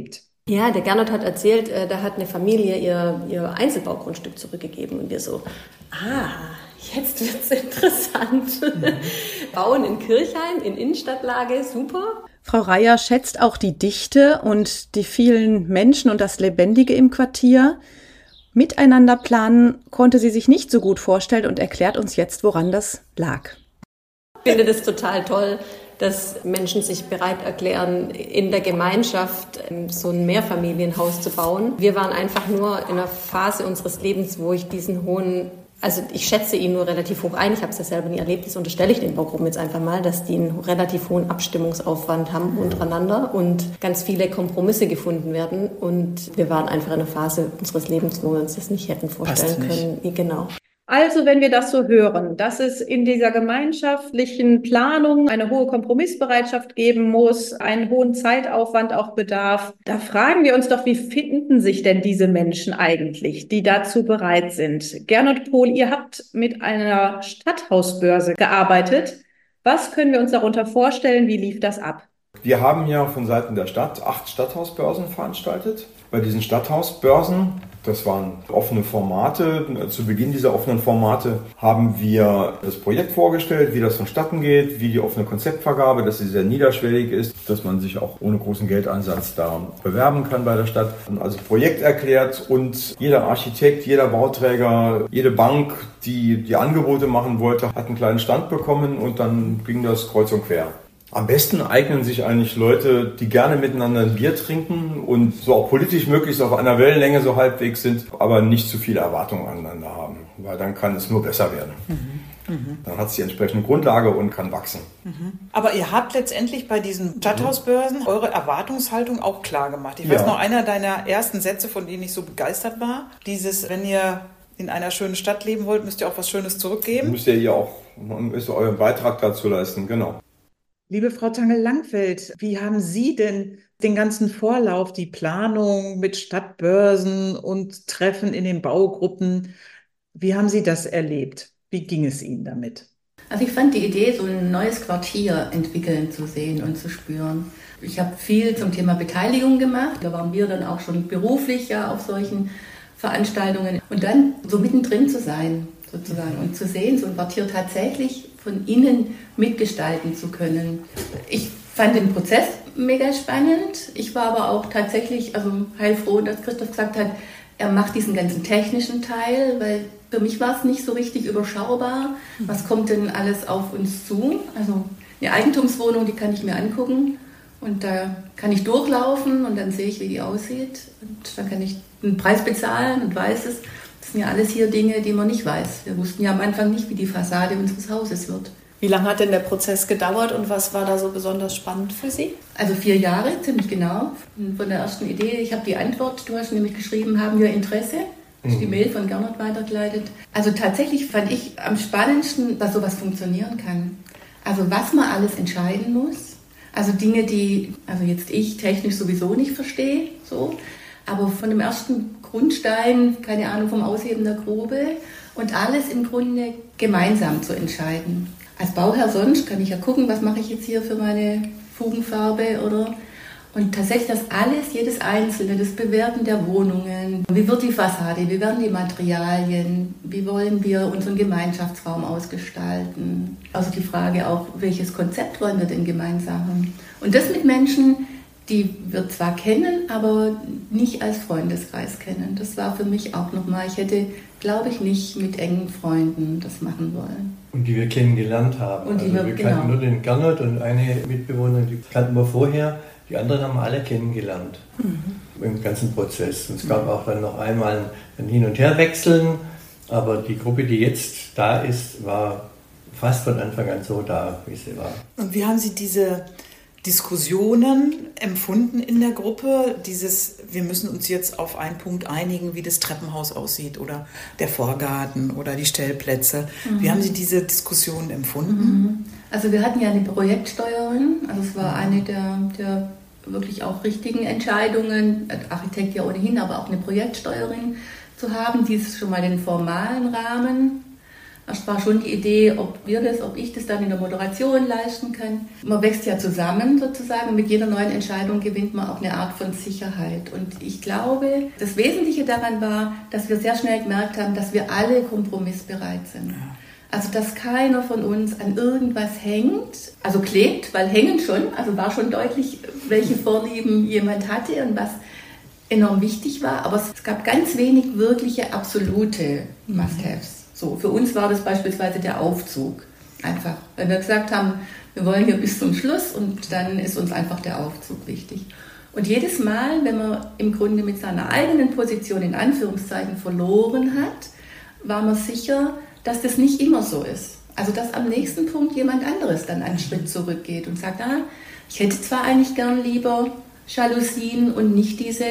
E: Ja, der Gernot hat erzählt, da hat eine Familie ihr, ihr Einzelbaugrundstück zurückgegeben und wir so, ah, jetzt wird's interessant. Mhm. Bauen in Kirchheim, in Innenstadtlage, super.
A: Frau Reier schätzt auch die Dichte und die vielen Menschen und das Lebendige im Quartier. Miteinander planen konnte sie sich nicht so gut vorstellen und erklärt uns jetzt, woran das lag.
E: Ich finde das total toll, dass Menschen sich bereit erklären, in der Gemeinschaft so ein Mehrfamilienhaus zu bauen. Wir waren einfach nur in einer Phase unseres Lebens, wo ich diesen hohen, also ich schätze ihn nur relativ hoch ein, ich habe es ja selber nie erlebt, das unterstelle ich den Baugruppen jetzt einfach mal, dass die einen relativ hohen Abstimmungsaufwand haben untereinander und ganz viele Kompromisse gefunden werden. Und wir waren einfach in einer Phase unseres Lebens, wo wir uns das nicht hätten vorstellen können. Genau.
A: Also, wenn wir das so hören, dass es in dieser gemeinschaftlichen Planung eine hohe Kompromissbereitschaft geben muss, einen hohen Zeitaufwand auch bedarf, da fragen wir uns doch, wie finden sich denn diese Menschen eigentlich, die dazu bereit sind? Gernot Pohl, ihr habt mit einer Stadthausbörse gearbeitet. Was können wir uns darunter vorstellen? Wie lief das ab?
I: Wir haben ja von Seiten der Stadt acht Stadthausbörsen veranstaltet. Bei diesen Stadthausbörsen, das waren offene Formate, zu Beginn dieser offenen Formate haben wir das Projekt vorgestellt, wie das vonstatten geht, wie die offene Konzeptvergabe, dass sie sehr niederschwellig ist, dass man sich auch ohne großen Geldeinsatz da bewerben kann bei der Stadt. Also Projekt erklärt und jeder Architekt, jeder Bauträger, jede Bank, die die Angebote machen wollte, hat einen kleinen Stand bekommen und dann ging das kreuz und quer. Am besten eignen sich eigentlich Leute, die gerne miteinander ein Bier trinken und so auch politisch möglichst auf einer Wellenlänge so halbwegs sind, aber nicht zu viele Erwartungen aneinander haben, weil dann kann es nur besser werden. Mhm. Mhm. Dann hat es die entsprechende Grundlage und kann wachsen.
B: Mhm. Aber ihr habt letztendlich bei diesen Stadthausbörsen eure Erwartungshaltung auch klar gemacht. Ich weiß
I: Ja.
B: noch, einer deiner ersten Sätze, von denen ich so begeistert war, dieses, wenn ihr in einer schönen Stadt leben wollt, müsst ihr auch was Schönes zurückgeben.
I: Müsst ihr hier auch, müsst ihr euren Beitrag dazu leisten, genau.
D: Liebe Frau Tangl-Langfeld, wie haben Sie denn den ganzen Vorlauf, die Planung mit Stadtbörsen und Treffen in den Baugruppen, wie haben Sie das erlebt? Wie ging es Ihnen damit?
K: Also ich fand die Idee, so ein neues Quartier entwickeln zu sehen und zu spüren. Ich habe viel zum Thema Beteiligung gemacht. Da waren wir dann auch schon beruflich ja auf solchen Veranstaltungen. Und dann so mittendrin zu sein, sozusagen, und zu sehen, so ein Quartier tatsächlich von innen mitgestalten zu können. Ich fand den Prozess mega spannend. Ich war aber auch tatsächlich also heilfroh, dass Christoph gesagt hat, er macht diesen ganzen technischen Teil, weil für mich war es nicht so richtig überschaubar. Was kommt denn alles auf uns zu? Also eine Eigentumswohnung, die kann ich mir angucken und da kann ich durchlaufen und dann sehe ich, wie die aussieht und dann kann ich einen Preis bezahlen und weiß es. Das sind ja alles hier Dinge, die man nicht weiß. Wir wussten ja am Anfang nicht, wie die Fassade unseres Hauses wird.
H: Wie lange hat denn der Prozess gedauert und was war da so besonders spannend für Sie?
K: Also vier Jahre, ziemlich genau. Von der ersten Idee, ich habe die Antwort, du hast nämlich geschrieben, haben wir Interesse? Das ist die Mail von Gernot weitergeleitet. Also tatsächlich fand ich am spannendsten, dass sowas funktionieren kann. Also was man alles entscheiden muss. Also Dinge, die also jetzt ich technisch sowieso nicht verstehe, so. Aber von dem ersten Grundstein, keine Ahnung, vom Ausheben der Grube und alles im Grunde gemeinsam zu entscheiden. Als Bauherr sonst kann ich ja gucken, was mache ich jetzt hier für meine Fugenfarbe oder und tatsächlich das alles, jedes Einzelne, das Bewerten der Wohnungen, wie wird die Fassade, wie werden die Materialien, wie wollen wir unseren Gemeinschaftsraum ausgestalten. Also die Frage auch, welches Konzept wollen wir denn gemeinsam haben. Und das mit Menschen, die wir zwar kennen, aber nicht als Freundeskreis kennen. Das war für mich auch nochmal, ich hätte, glaube ich, nicht mit engen Freunden das machen wollen.
L: Und die wir kennengelernt haben.
K: Und die
L: also
K: wir,
L: wir
K: genau.
L: kannten nur den Gernot und eine Mitbewohnerin, die kannten wir vorher. Die anderen haben wir alle kennengelernt mhm. im ganzen Prozess. Und es gab auch dann noch einmal ein Hin- und Herwechseln. Aber die Gruppe, die jetzt da ist, war fast von Anfang an so da, wie sie war.
B: Und wie haben Sie diese Diskussionen empfunden in der Gruppe? Dieses, wir müssen uns jetzt auf einen Punkt einigen, wie das Treppenhaus aussieht oder der Vorgarten oder die Stellplätze. Mhm. Wie haben Sie diese Diskussionen empfunden?
K: Mhm. Also wir hatten ja eine Projektsteuerin, also es war eine der, der wirklich auch richtigen Entscheidungen, Architekt ja ohnehin, aber auch eine Projektsteuerin zu haben, die ist schon mal den formalen Rahmen Es war schon die Idee, ob wir das, ob ich das dann in der Moderation leisten kann. Man wächst ja zusammen sozusagen. Mit jeder neuen Entscheidung gewinnt man auch eine Art von Sicherheit. Und ich glaube, das Wesentliche daran war, dass wir sehr schnell gemerkt haben, dass wir alle kompromissbereit sind. Also, dass keiner von uns an irgendwas hängt, also klebt, weil hängen schon, also war schon deutlich, welche Vorlieben jemand hatte und was enorm wichtig war. Aber es gab ganz wenig wirkliche absolute Must-Haves. So, für uns war das beispielsweise der Aufzug. Einfach, wenn wir gesagt haben, wir wollen hier bis zum Schluss und dann ist uns einfach der Aufzug wichtig. Und jedes Mal, wenn man im Grunde mit seiner eigenen Position in Anführungszeichen verloren hat, war man sicher, dass das nicht immer so ist. Also dass am nächsten Punkt jemand anderes dann einen Schritt zurückgeht und sagt, ah, ich hätte zwar eigentlich gern lieber Jalousien und nicht diese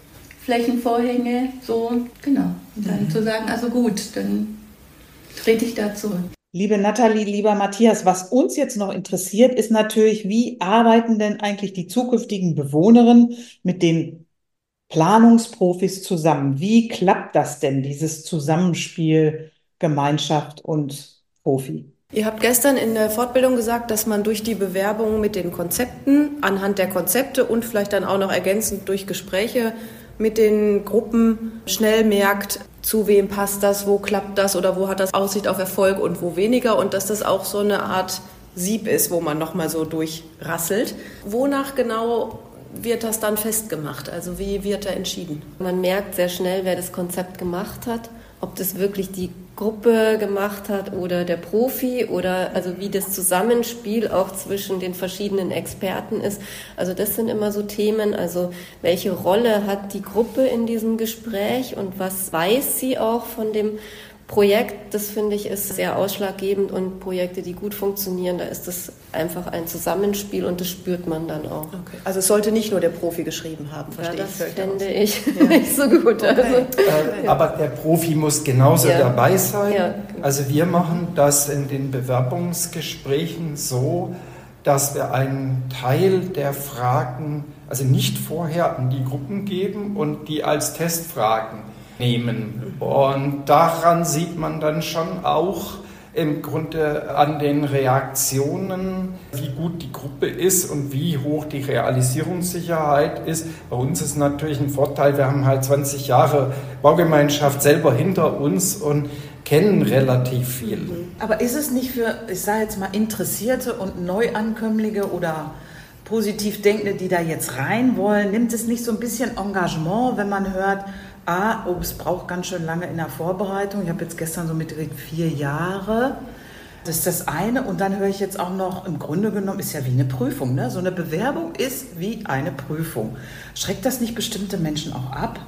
K: Flächenvorhänge, so, genau. Und dann mhm. zu sagen, also gut, dann trete ich da zurück.
D: Liebe Nathalie, lieber Matthias, was uns jetzt noch interessiert, ist natürlich, wie arbeiten denn eigentlich die zukünftigen Bewohnerinnen mit den Planungsprofis zusammen? Wie klappt das denn, dieses Zusammenspiel Gemeinschaft und Profi?
H: Ihr habt gestern in der Fortbildung gesagt, dass man durch die Bewerbung mit den Konzepten, anhand der Konzepte und vielleicht dann auch noch ergänzend durch Gespräche mit den Gruppen schnell merkt, zu wem passt das, wo klappt das oder wo hat das Aussicht auf Erfolg und wo weniger und dass das auch so eine Art Sieb ist, wo man nochmal so durchrasselt. Wonach genau wird das dann festgemacht? Also wie wird da entschieden?
E: Man merkt sehr schnell, wer das Konzept gemacht hat, ob das wirklich die Gruppe gemacht hat oder der Profi oder also wie das Zusammenspiel auch zwischen den verschiedenen Experten ist. Also das sind immer so Themen, also welche Rolle hat die Gruppe in diesem Gespräch und was weiß sie auch von dem Projekt, das finde ich ist sehr ausschlaggebend und Projekte, die gut funktionieren, da ist das einfach ein Zusammenspiel und das spürt man dann auch.
H: Okay. Also es sollte nicht nur der Profi geschrieben haben, verstehe
E: ja, das
H: ich.
E: fände ich ja. nicht so gut.
J: Okay. Also. Äh, aber der Profi muss genauso ja. dabei sein. Ja. Also wir machen das in den Bewerbungsgesprächen so, dass wir einen Teil der Fragen, also nicht vorher an die Gruppen geben und die als Testfragen nehmen. Und daran sieht man dann schon auch im Grunde an den Reaktionen, wie gut die Gruppe ist und wie hoch die Realisierungssicherheit ist. Bei uns ist natürlich ein Vorteil, wir haben halt zwanzig Jahre Baugemeinschaft selber hinter uns und kennen relativ viel.
B: Aber ist es nicht für, ich sage jetzt mal, Interessierte und Neuankömmlinge oder positiv Denkende, die da jetzt rein wollen, nimmt es nicht so ein bisschen Engagement, wenn man hört, ah, oh, es braucht ganz schön lange in der Vorbereitung. Ich habe jetzt gestern so mitgekriegt, vier Jahre. Das ist das eine. Und dann höre ich jetzt auch noch, im Grunde genommen ist ja wie eine Prüfung. Ne? So eine Bewerbung ist wie eine Prüfung. Schreckt das nicht bestimmte Menschen auch ab?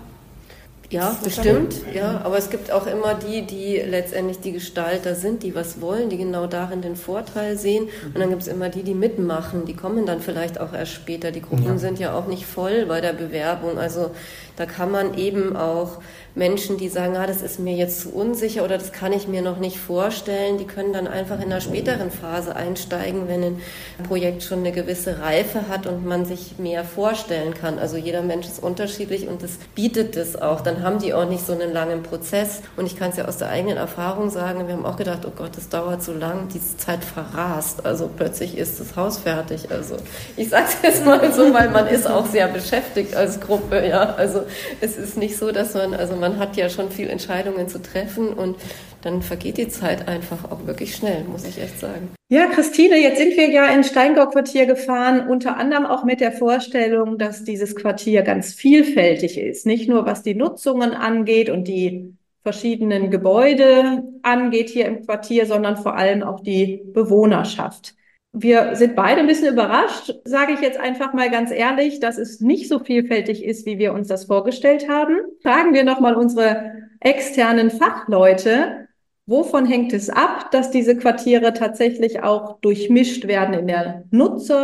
E: Ja, bestimmt, ja, aber es gibt auch immer die, die letztendlich die Gestalter sind, die was wollen, die genau darin den Vorteil sehen. Und dann gibt es immer die, die mitmachen, die kommen dann vielleicht auch erst später. Die Gruppen ja. sind ja auch nicht voll bei der Bewerbung. Also da kann man eben auch Menschen, die sagen, ah, das ist mir jetzt zu unsicher oder das kann ich mir noch nicht vorstellen, die können dann einfach in einer späteren Phase einsteigen, wenn ein Projekt schon eine gewisse Reife hat und man sich mehr vorstellen kann. Also jeder Mensch ist unterschiedlich und das bietet das auch. Dann haben die auch nicht so einen langen Prozess. Und ich kann es ja aus der eigenen Erfahrung sagen, wir haben auch gedacht, oh Gott, das dauert so lang, diese Zeit verrast. Also plötzlich ist das Haus fertig. Also ich sage es jetzt mal so, weil man ist auch sehr beschäftigt als Gruppe. Ja, also es ist nicht so, dass man, also man hat ja schon viel Entscheidungen zu treffen und dann vergeht die Zeit einfach auch wirklich schnell, muss ich echt sagen.
A: Ja, Christine, jetzt sind wir ja ins Steingau-Quartier gefahren, unter anderem auch mit der Vorstellung, dass dieses Quartier ganz vielfältig ist. Nicht nur was die Nutzungen angeht und die verschiedenen Gebäude angeht hier im Quartier, sondern vor allem auch die Bewohnerschaft. Wir sind beide ein bisschen überrascht, sage ich jetzt einfach mal ganz ehrlich, dass es nicht so vielfältig ist, wie wir uns das vorgestellt haben. Fragen wir nochmal unsere externen Fachleute, wovon hängt es ab, dass diese Quartiere tatsächlich auch durchmischt werden in der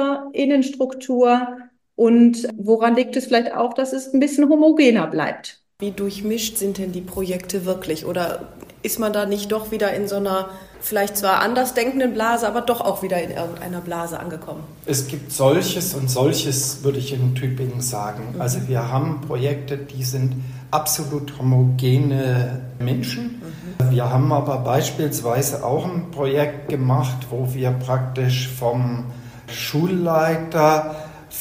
A: NutzerInnenstruktur und woran liegt es vielleicht auch, dass es ein bisschen homogener bleibt?
H: Wie durchmischt sind denn die Projekte wirklich? Oder ist man da nicht doch wieder in so einer vielleicht zwar anders denkenden Blase, aber doch auch wieder in irgendeiner Blase angekommen?
J: Es gibt solches und solches, würde ich in Tübingen sagen. Also wir haben Projekte, die sind absolut homogene Menschen. Mhm. Wir haben aber beispielsweise auch ein Projekt gemacht, wo wir praktisch vom Schulleiter,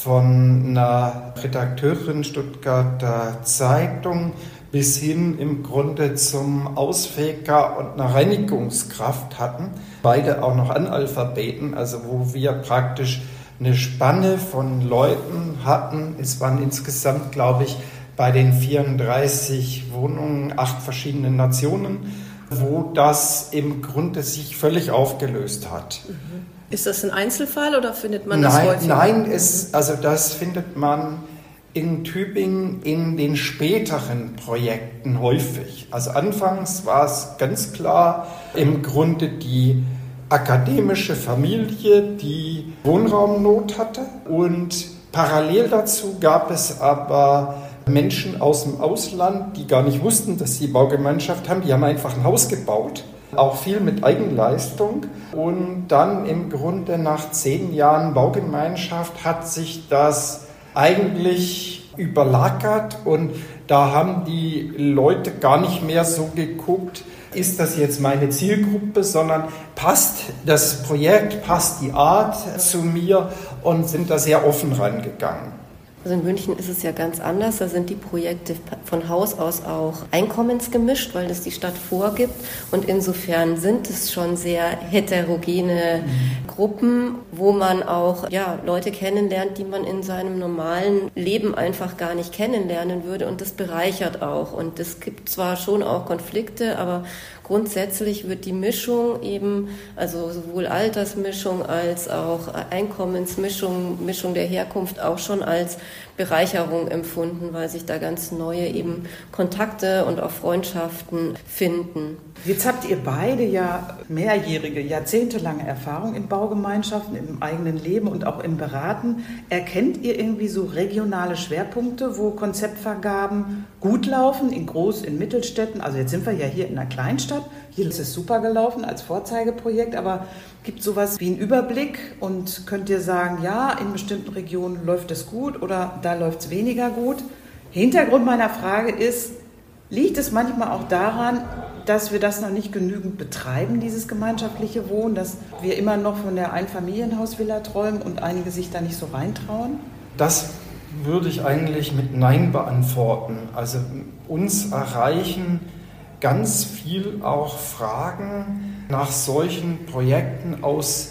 J: von einer Redakteurin Stuttgarter Zeitung bis hin im Grunde zum Ausfeger und einer Reinigungskraft hatten. Beide auch noch Analphabeten, also wo wir praktisch eine Spanne von Leuten hatten. Es waren insgesamt, glaube ich, bei den vierunddreißig Wohnungen acht verschiedene Nationen, wo das im Grunde sich völlig aufgelöst hat.
H: Ist das ein Einzelfall oder findet man
J: nein,
H: das häufig?
J: Nein, es, also das findet man in Tübingen in den späteren Projekten häufig. Also anfangs war es ganz klar im Grunde die akademische Familie, die Wohnraumnot hatte, und parallel dazu gab es aber Menschen aus dem Ausland, die gar nicht wussten, dass sie Baugemeinschaft haben. Die haben einfach ein Haus gebaut, auch viel mit Eigenleistung. Und dann im Grunde nach zehn Jahren Baugemeinschaft hat sich das eigentlich überlagert, und da haben die Leute gar nicht mehr so geguckt, ist das jetzt meine Zielgruppe, sondern passt das Projekt, passt die Art zu mir, und sind da sehr offen rangegangen.
E: Also in München ist es ja ganz anders. Da sind die Projekte von Haus aus auch einkommensgemischt, weil das die Stadt vorgibt. Und insofern sind es schon sehr heterogene mhm. Gruppen, wo man auch ja, Leute kennenlernt, die man in seinem normalen Leben einfach gar nicht kennenlernen würde. Und das bereichert auch. Und es gibt zwar schon auch Konflikte, aber grundsätzlich wird die Mischung eben, also sowohl Altersmischung als auch Einkommensmischung, Mischung der Herkunft auch schon als Bereicherung empfunden, weil sich da ganz neue eben Kontakte und auch Freundschaften finden.
D: Jetzt habt ihr beide ja mehrjährige, jahrzehntelange Erfahrung in Baugemeinschaften, im eigenen Leben und auch im Beraten. Erkennt ihr irgendwie so regionale Schwerpunkte, wo Konzeptvergaben gut laufen, in Groß-, in Mittelstädten? Also jetzt sind wir ja hier in einer Kleinstadt. Hier ist es super gelaufen als Vorzeigeprojekt, aber gibt es sowas wie einen Überblick und könnt ihr sagen, ja, in bestimmten Regionen läuft es gut oder da läuft es weniger gut? Hintergrund meiner Frage ist, liegt es manchmal auch daran, dass wir das noch nicht genügend betreiben, dieses gemeinschaftliche Wohnen, dass wir immer noch von der Einfamilienhausvilla träumen und einige sich da nicht so reintrauen?
J: Das würde ich eigentlich mit Nein beantworten. Also uns erreichen ganz viel auch Fragen nach solchen Projekten aus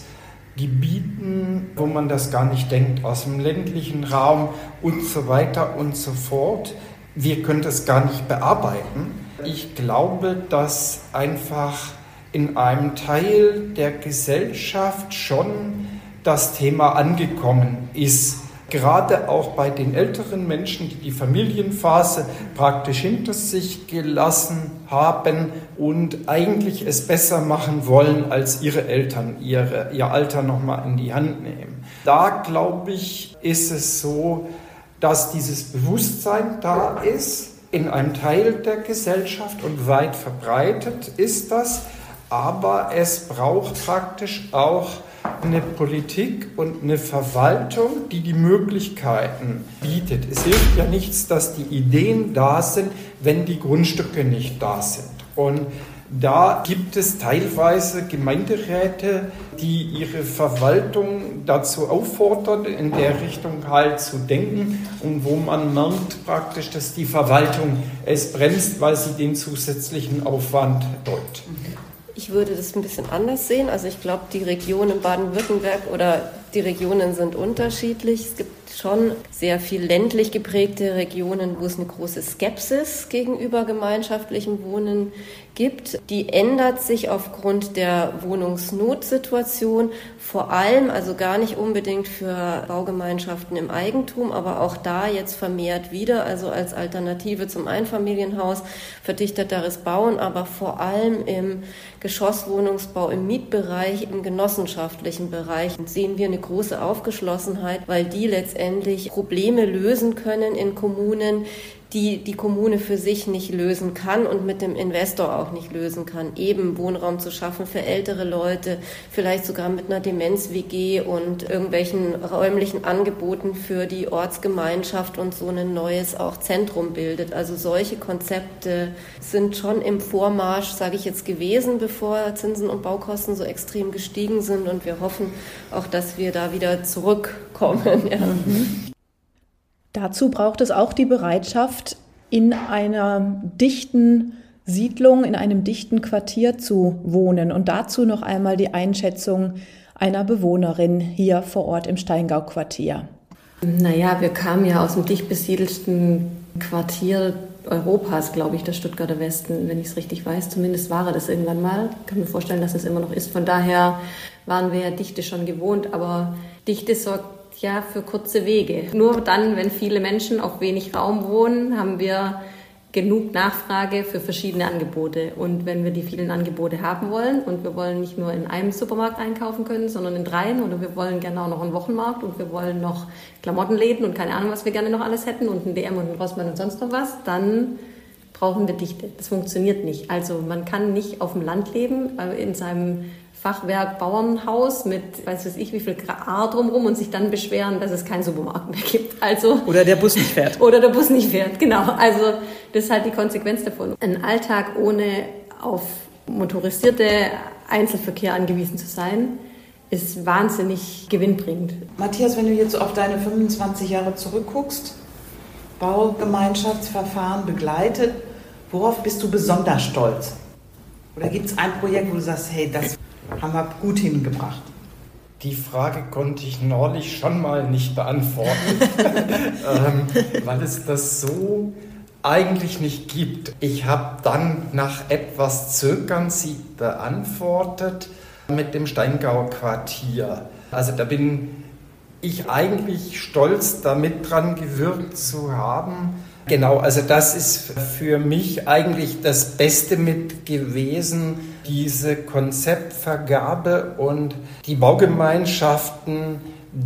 J: Gebieten, wo man das gar nicht denkt, aus dem ländlichen Raum und so weiter und so fort. Wir können das gar nicht bearbeiten. Ich glaube, dass einfach in einem Teil der Gesellschaft schon das Thema angekommen ist. Gerade auch bei den älteren Menschen, die die Familienphase praktisch hinter sich gelassen haben und eigentlich es besser machen wollen, als ihre Eltern ihre, ihr Alter nochmal in die Hand nehmen. Da, glaube ich, ist es so, dass dieses Bewusstsein da ist, in einem Teil der Gesellschaft, und weit verbreitet ist das, aber es braucht praktisch auch eine Politik und eine Verwaltung, die die Möglichkeiten bietet. Es hilft ja nichts, dass die Ideen da sind, wenn die Grundstücke nicht da sind. Und da gibt es teilweise Gemeinderäte, die ihre Verwaltung dazu auffordern, in der Richtung halt zu denken, und wo man merkt praktisch, dass die Verwaltung es bremst, weil sie den zusätzlichen Aufwand deutet.
E: Ich würde das ein bisschen anders sehen. Also ich glaube, die Region in Baden-Württemberg oder die Regionen sind unterschiedlich. Es gibt schon sehr viel ländlich geprägte Regionen, wo es eine große Skepsis gegenüber gemeinschaftlichem Wohnen gibt. Die ändert sich aufgrund der Wohnungsnotsituation, vor allem, also gar nicht unbedingt für Baugemeinschaften im Eigentum, aber auch da jetzt vermehrt wieder, also als Alternative zum Einfamilienhaus, verdichteteres Bauen, aber vor allem im Geschosswohnungsbau, im Mietbereich, im genossenschaftlichen Bereich sehen wir eine große Aufgeschlossenheit, weil die letztendlich Probleme lösen können in Kommunen, die die Kommune für sich nicht lösen kann und mit dem Investor auch nicht lösen kann. Eben Wohnraum zu schaffen für ältere Leute, vielleicht sogar mit einer Demenz-W G und irgendwelchen räumlichen Angeboten für die Ortsgemeinschaft und so ein neues auch Zentrum bildet. Also solche Konzepte sind schon im Vormarsch, sage ich jetzt, gewesen, bevor Zinsen und Baukosten so extrem gestiegen sind, und wir hoffen auch, dass wir da wieder zurückkommen. Ja. Mhm.
M: Dazu braucht es auch die Bereitschaft, in einer dichten Siedlung, in einem dichten Quartier zu wohnen. Und dazu noch einmal die Einschätzung einer Bewohnerin hier vor Ort im Steingau-Quartier.
N: Naja, wir kamen ja aus dem dicht besiedelsten Quartier Europas, glaube ich, der Stuttgarter Westen, wenn ich es richtig weiß. Zumindest war das irgendwann mal. Ich kann mir vorstellen, dass es immer noch ist. Von daher waren wir ja Dichte schon gewohnt, aber Dichte sorgt ja für kurze Wege. Nur dann, wenn viele Menschen auf wenig Raum wohnen, haben wir genug Nachfrage für verschiedene Angebote. Und wenn wir die vielen Angebote haben wollen und wir wollen nicht nur in einem Supermarkt einkaufen können, sondern in dreien, oder wir wollen gerne auch noch einen Wochenmarkt und wir wollen noch Klamottenläden und keine Ahnung, was wir gerne noch alles hätten und ein D M und ein Rossmann und sonst noch was, dann brauchen wir Dichte. Das funktioniert nicht. Also man kann nicht auf dem Land leben, in seinem Fachwerk Bauernhaus mit, weiß weiß ich, wie viel Grad drumherum und sich dann beschweren, dass es keinen Supermarkt mehr gibt. Also,
D: oder der Bus nicht fährt.
N: Oder der Bus nicht fährt, genau. Also das ist halt die Konsequenz davon. Ein Alltag ohne auf motorisierte Einzelverkehr angewiesen zu sein, ist wahnsinnig gewinnbringend.
D: Matthias, wenn du jetzt auf deine fünfundzwanzig Jahre zurückguckst, Baugemeinschaftsverfahren begleitet, worauf bist du besonders stolz? Oder gibt es ein Projekt, wo du sagst, hey, das haben wir gut hingebracht?
J: Die Frage konnte ich neulich schon mal nicht beantworten, ähm, weil es das so eigentlich nicht gibt. Ich habe dann nach etwas Zögern sie beantwortet mit dem Steingau-Quartier. Also da bin ich eigentlich stolz, damit dran gewirkt zu haben. Genau, also das ist für mich eigentlich das Beste mit gewesen, diese Konzeptvergabe und die Baugemeinschaften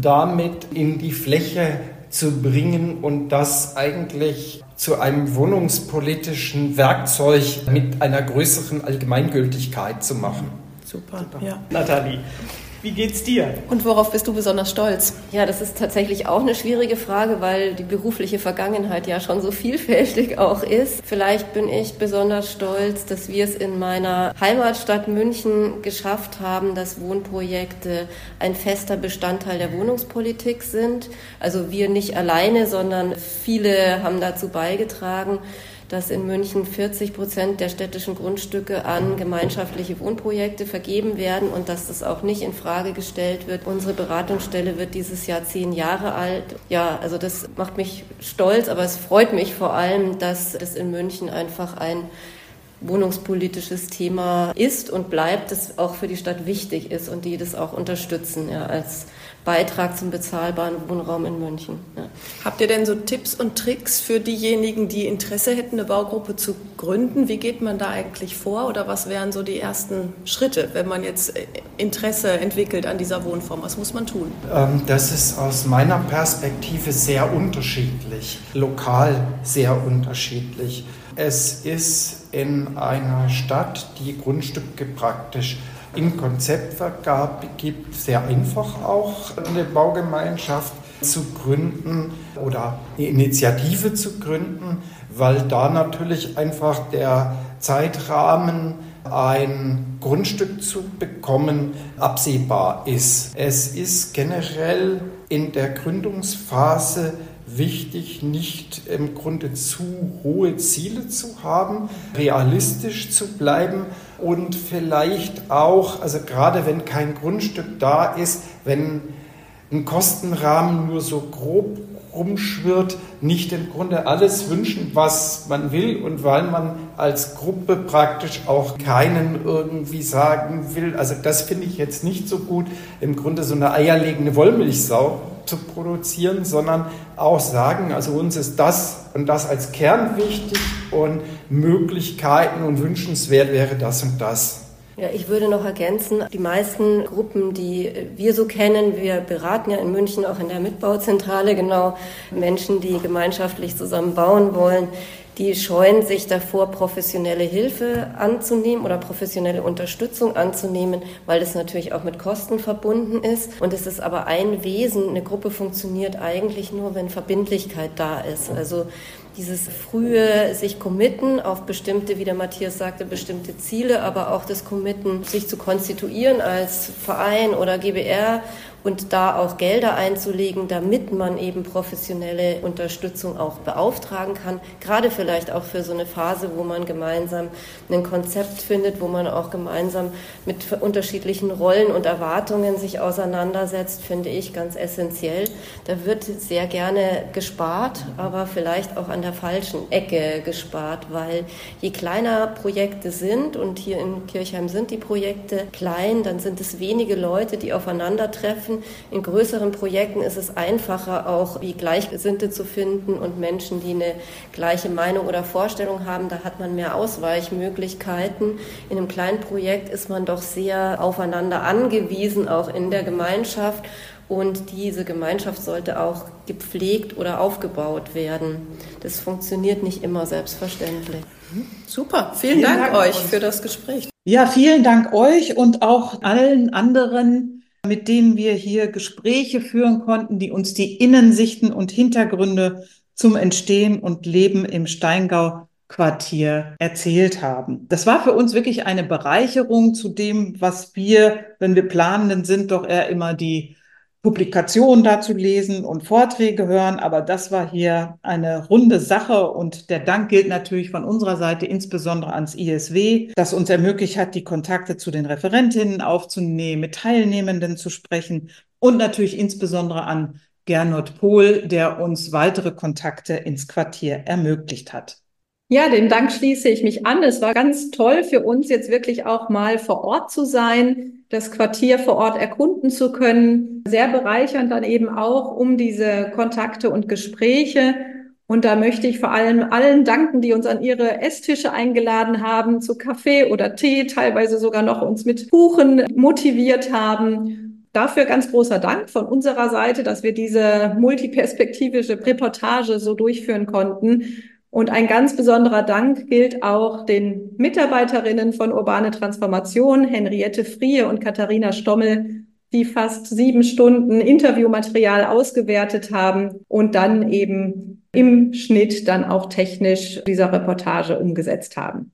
J: damit in die Fläche zu bringen und das eigentlich zu einem wohnungspolitischen Werkzeug mit einer größeren Allgemeingültigkeit zu machen.
M: Super, Super. Ja.
D: Nathalie, wie geht's dir?
H: Und worauf bist du besonders stolz?
E: Ja, das ist tatsächlich auch eine schwierige Frage, weil die berufliche Vergangenheit ja schon so vielfältig auch ist. Vielleicht bin ich besonders stolz, dass wir es in meiner Heimatstadt München geschafft haben, dass Wohnprojekte ein fester Bestandteil der Wohnungspolitik sind. Also wir nicht alleine, sondern viele haben dazu beigetragen, dass in München vierzig Prozent der städtischen Grundstücke an gemeinschaftliche Wohnprojekte vergeben werden und dass das auch nicht in Frage gestellt wird. Unsere Beratungsstelle wird dieses Jahr zehn Jahre alt. Ja, also das macht mich stolz, aber es freut mich vor allem, dass das in München einfach ein wohnungspolitisches Thema ist und bleibt, das auch für die Stadt wichtig ist und die das auch unterstützen, ja, als Beitrag zum bezahlbaren Wohnraum in München. Ja.
H: Habt ihr denn so Tipps und Tricks für diejenigen, die Interesse hätten, eine Baugruppe zu gründen? Wie geht man da eigentlich vor oder was wären so die ersten Schritte, wenn man jetzt Interesse entwickelt an dieser Wohnform? Was muss man tun?
J: Das ist aus meiner Perspektive sehr unterschiedlich, lokal sehr unterschiedlich. Es ist in einer Stadt, die Grundstücke praktisch in Konzeptvergabe gibt, sehr einfach auch eine Baugemeinschaft zu gründen oder eine Initiative zu gründen, weil da natürlich einfach der Zeitrahmen, ein Grundstück zu bekommen, absehbar ist. Es ist generell in der Gründungsphase wichtig, nicht im Grunde zu hohe Ziele zu haben, realistisch zu bleiben und vielleicht auch, also gerade wenn kein Grundstück da ist, wenn ein Kostenrahmen nur so grob rumschwirrt, nicht im Grunde alles wünschen, was man will und weil man als Gruppe praktisch auch keinen irgendwie sagen will, also das finde ich jetzt nicht so gut, im Grunde so eine eierlegende Wollmilchsau zu produzieren, sondern auch sagen, also uns ist das und das als Kern wichtig und Möglichkeiten und wünschenswert wäre das und das.
E: Ja, ich würde noch ergänzen, die meisten Gruppen, die wir so kennen, wir beraten ja in München auch in der Mitbauzentrale genau Menschen, die gemeinschaftlich zusammen bauen wollen, die scheuen sich davor, professionelle Hilfe anzunehmen oder professionelle Unterstützung anzunehmen, weil das natürlich auch mit Kosten verbunden ist. Und es ist aber ein Wesen, eine Gruppe funktioniert eigentlich nur, wenn Verbindlichkeit da ist. Also dieses frühe sich committen auf bestimmte, wie der Matthias sagte, bestimmte Ziele, aber auch das Committen, sich zu konstituieren als Verein oder G B R und da auch Gelder einzulegen, damit man eben professionelle Unterstützung auch beauftragen kann. Gerade vielleicht auch für so eine Phase, wo man gemeinsam ein Konzept findet, wo man auch gemeinsam mit unterschiedlichen Rollen und Erwartungen sich auseinandersetzt, finde ich ganz essentiell. Da wird sehr gerne gespart, aber vielleicht auch an der falschen Ecke gespart, weil je kleiner Projekte sind, und hier in Kirchheim sind die Projekte klein, dann sind es wenige Leute, die aufeinandertreffen. In größeren Projekten ist es einfacher, auch wie Gleichgesinnte zu finden und Menschen, die eine gleiche Meinung oder Vorstellung haben. Da hat man mehr Ausweichmöglichkeiten. In einem kleinen Projekt ist man doch sehr aufeinander angewiesen, auch in der Gemeinschaft. Und diese Gemeinschaft sollte auch gepflegt oder aufgebaut werden. Das funktioniert nicht immer selbstverständlich.
H: Super, vielen, vielen Dank, Dank euch für das Gespräch.
D: Ja, vielen Dank euch und auch allen anderen, mit denen wir hier Gespräche führen konnten, die uns die Innensichten und Hintergründe zum Entstehen und Leben im Steingau-Quartier erzählt haben. Das war für uns wirklich eine Bereicherung zu dem, was wir, wenn wir Planenden sind, doch eher immer die Publikationen dazu lesen und Vorträge hören, aber das war hier eine runde Sache und der Dank gilt natürlich von unserer Seite insbesondere ans I S W, das uns ermöglicht hat, die Kontakte zu den Referentinnen aufzunehmen, mit Teilnehmenden zu sprechen und natürlich insbesondere an Gernot Pohl, der uns weitere Kontakte ins Quartier ermöglicht hat.
A: Ja, dem Dank schließe ich mich an. Es war ganz toll für uns, jetzt wirklich auch mal vor Ort zu sein, das Quartier vor Ort erkunden zu können. Sehr bereichernd dann eben auch um diese Kontakte und Gespräche. Und da möchte ich vor allem allen danken, die uns an ihre Esstische eingeladen haben, zu Kaffee oder Tee, teilweise sogar noch uns mit Kuchen motiviert haben. Dafür ganz großer Dank von unserer Seite, dass wir diese multiperspektivische Reportage so durchführen konnten. Und ein ganz besonderer Dank gilt auch den Mitarbeiterinnen von Urbane Transformation, Henriette Frie und Katharina Stommel, die fast sieben Stunden Interviewmaterial ausgewertet haben und dann eben im Schnitt dann auch technisch dieser Reportage umgesetzt haben.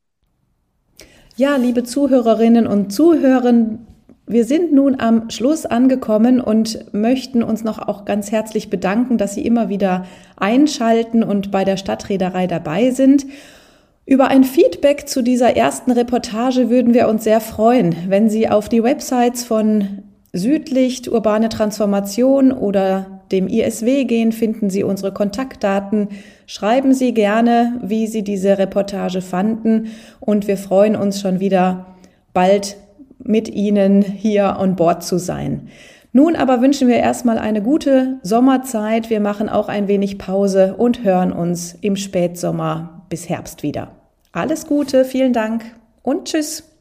M: Ja, liebe Zuhörerinnen und Zuhörer, wir sind nun am Schluss angekommen und möchten uns noch auch ganz herzlich bedanken, dass Sie immer wieder einschalten und bei der Stadtreederei dabei sind. Über ein Feedback zu dieser ersten Reportage würden wir uns sehr freuen, wenn Sie auf die Websites von Südlicht, Urbane Transformation oder dem I S W gehen, finden Sie unsere Kontaktdaten. Schreiben Sie gerne, wie Sie diese Reportage fanden und wir freuen uns schon wieder bald mit Ihnen hier on Board zu sein. Nun aber wünschen wir erstmal eine gute Sommerzeit. Wir machen auch ein wenig Pause und hören uns im Spätsommer bis Herbst wieder. Alles Gute, vielen Dank und tschüss.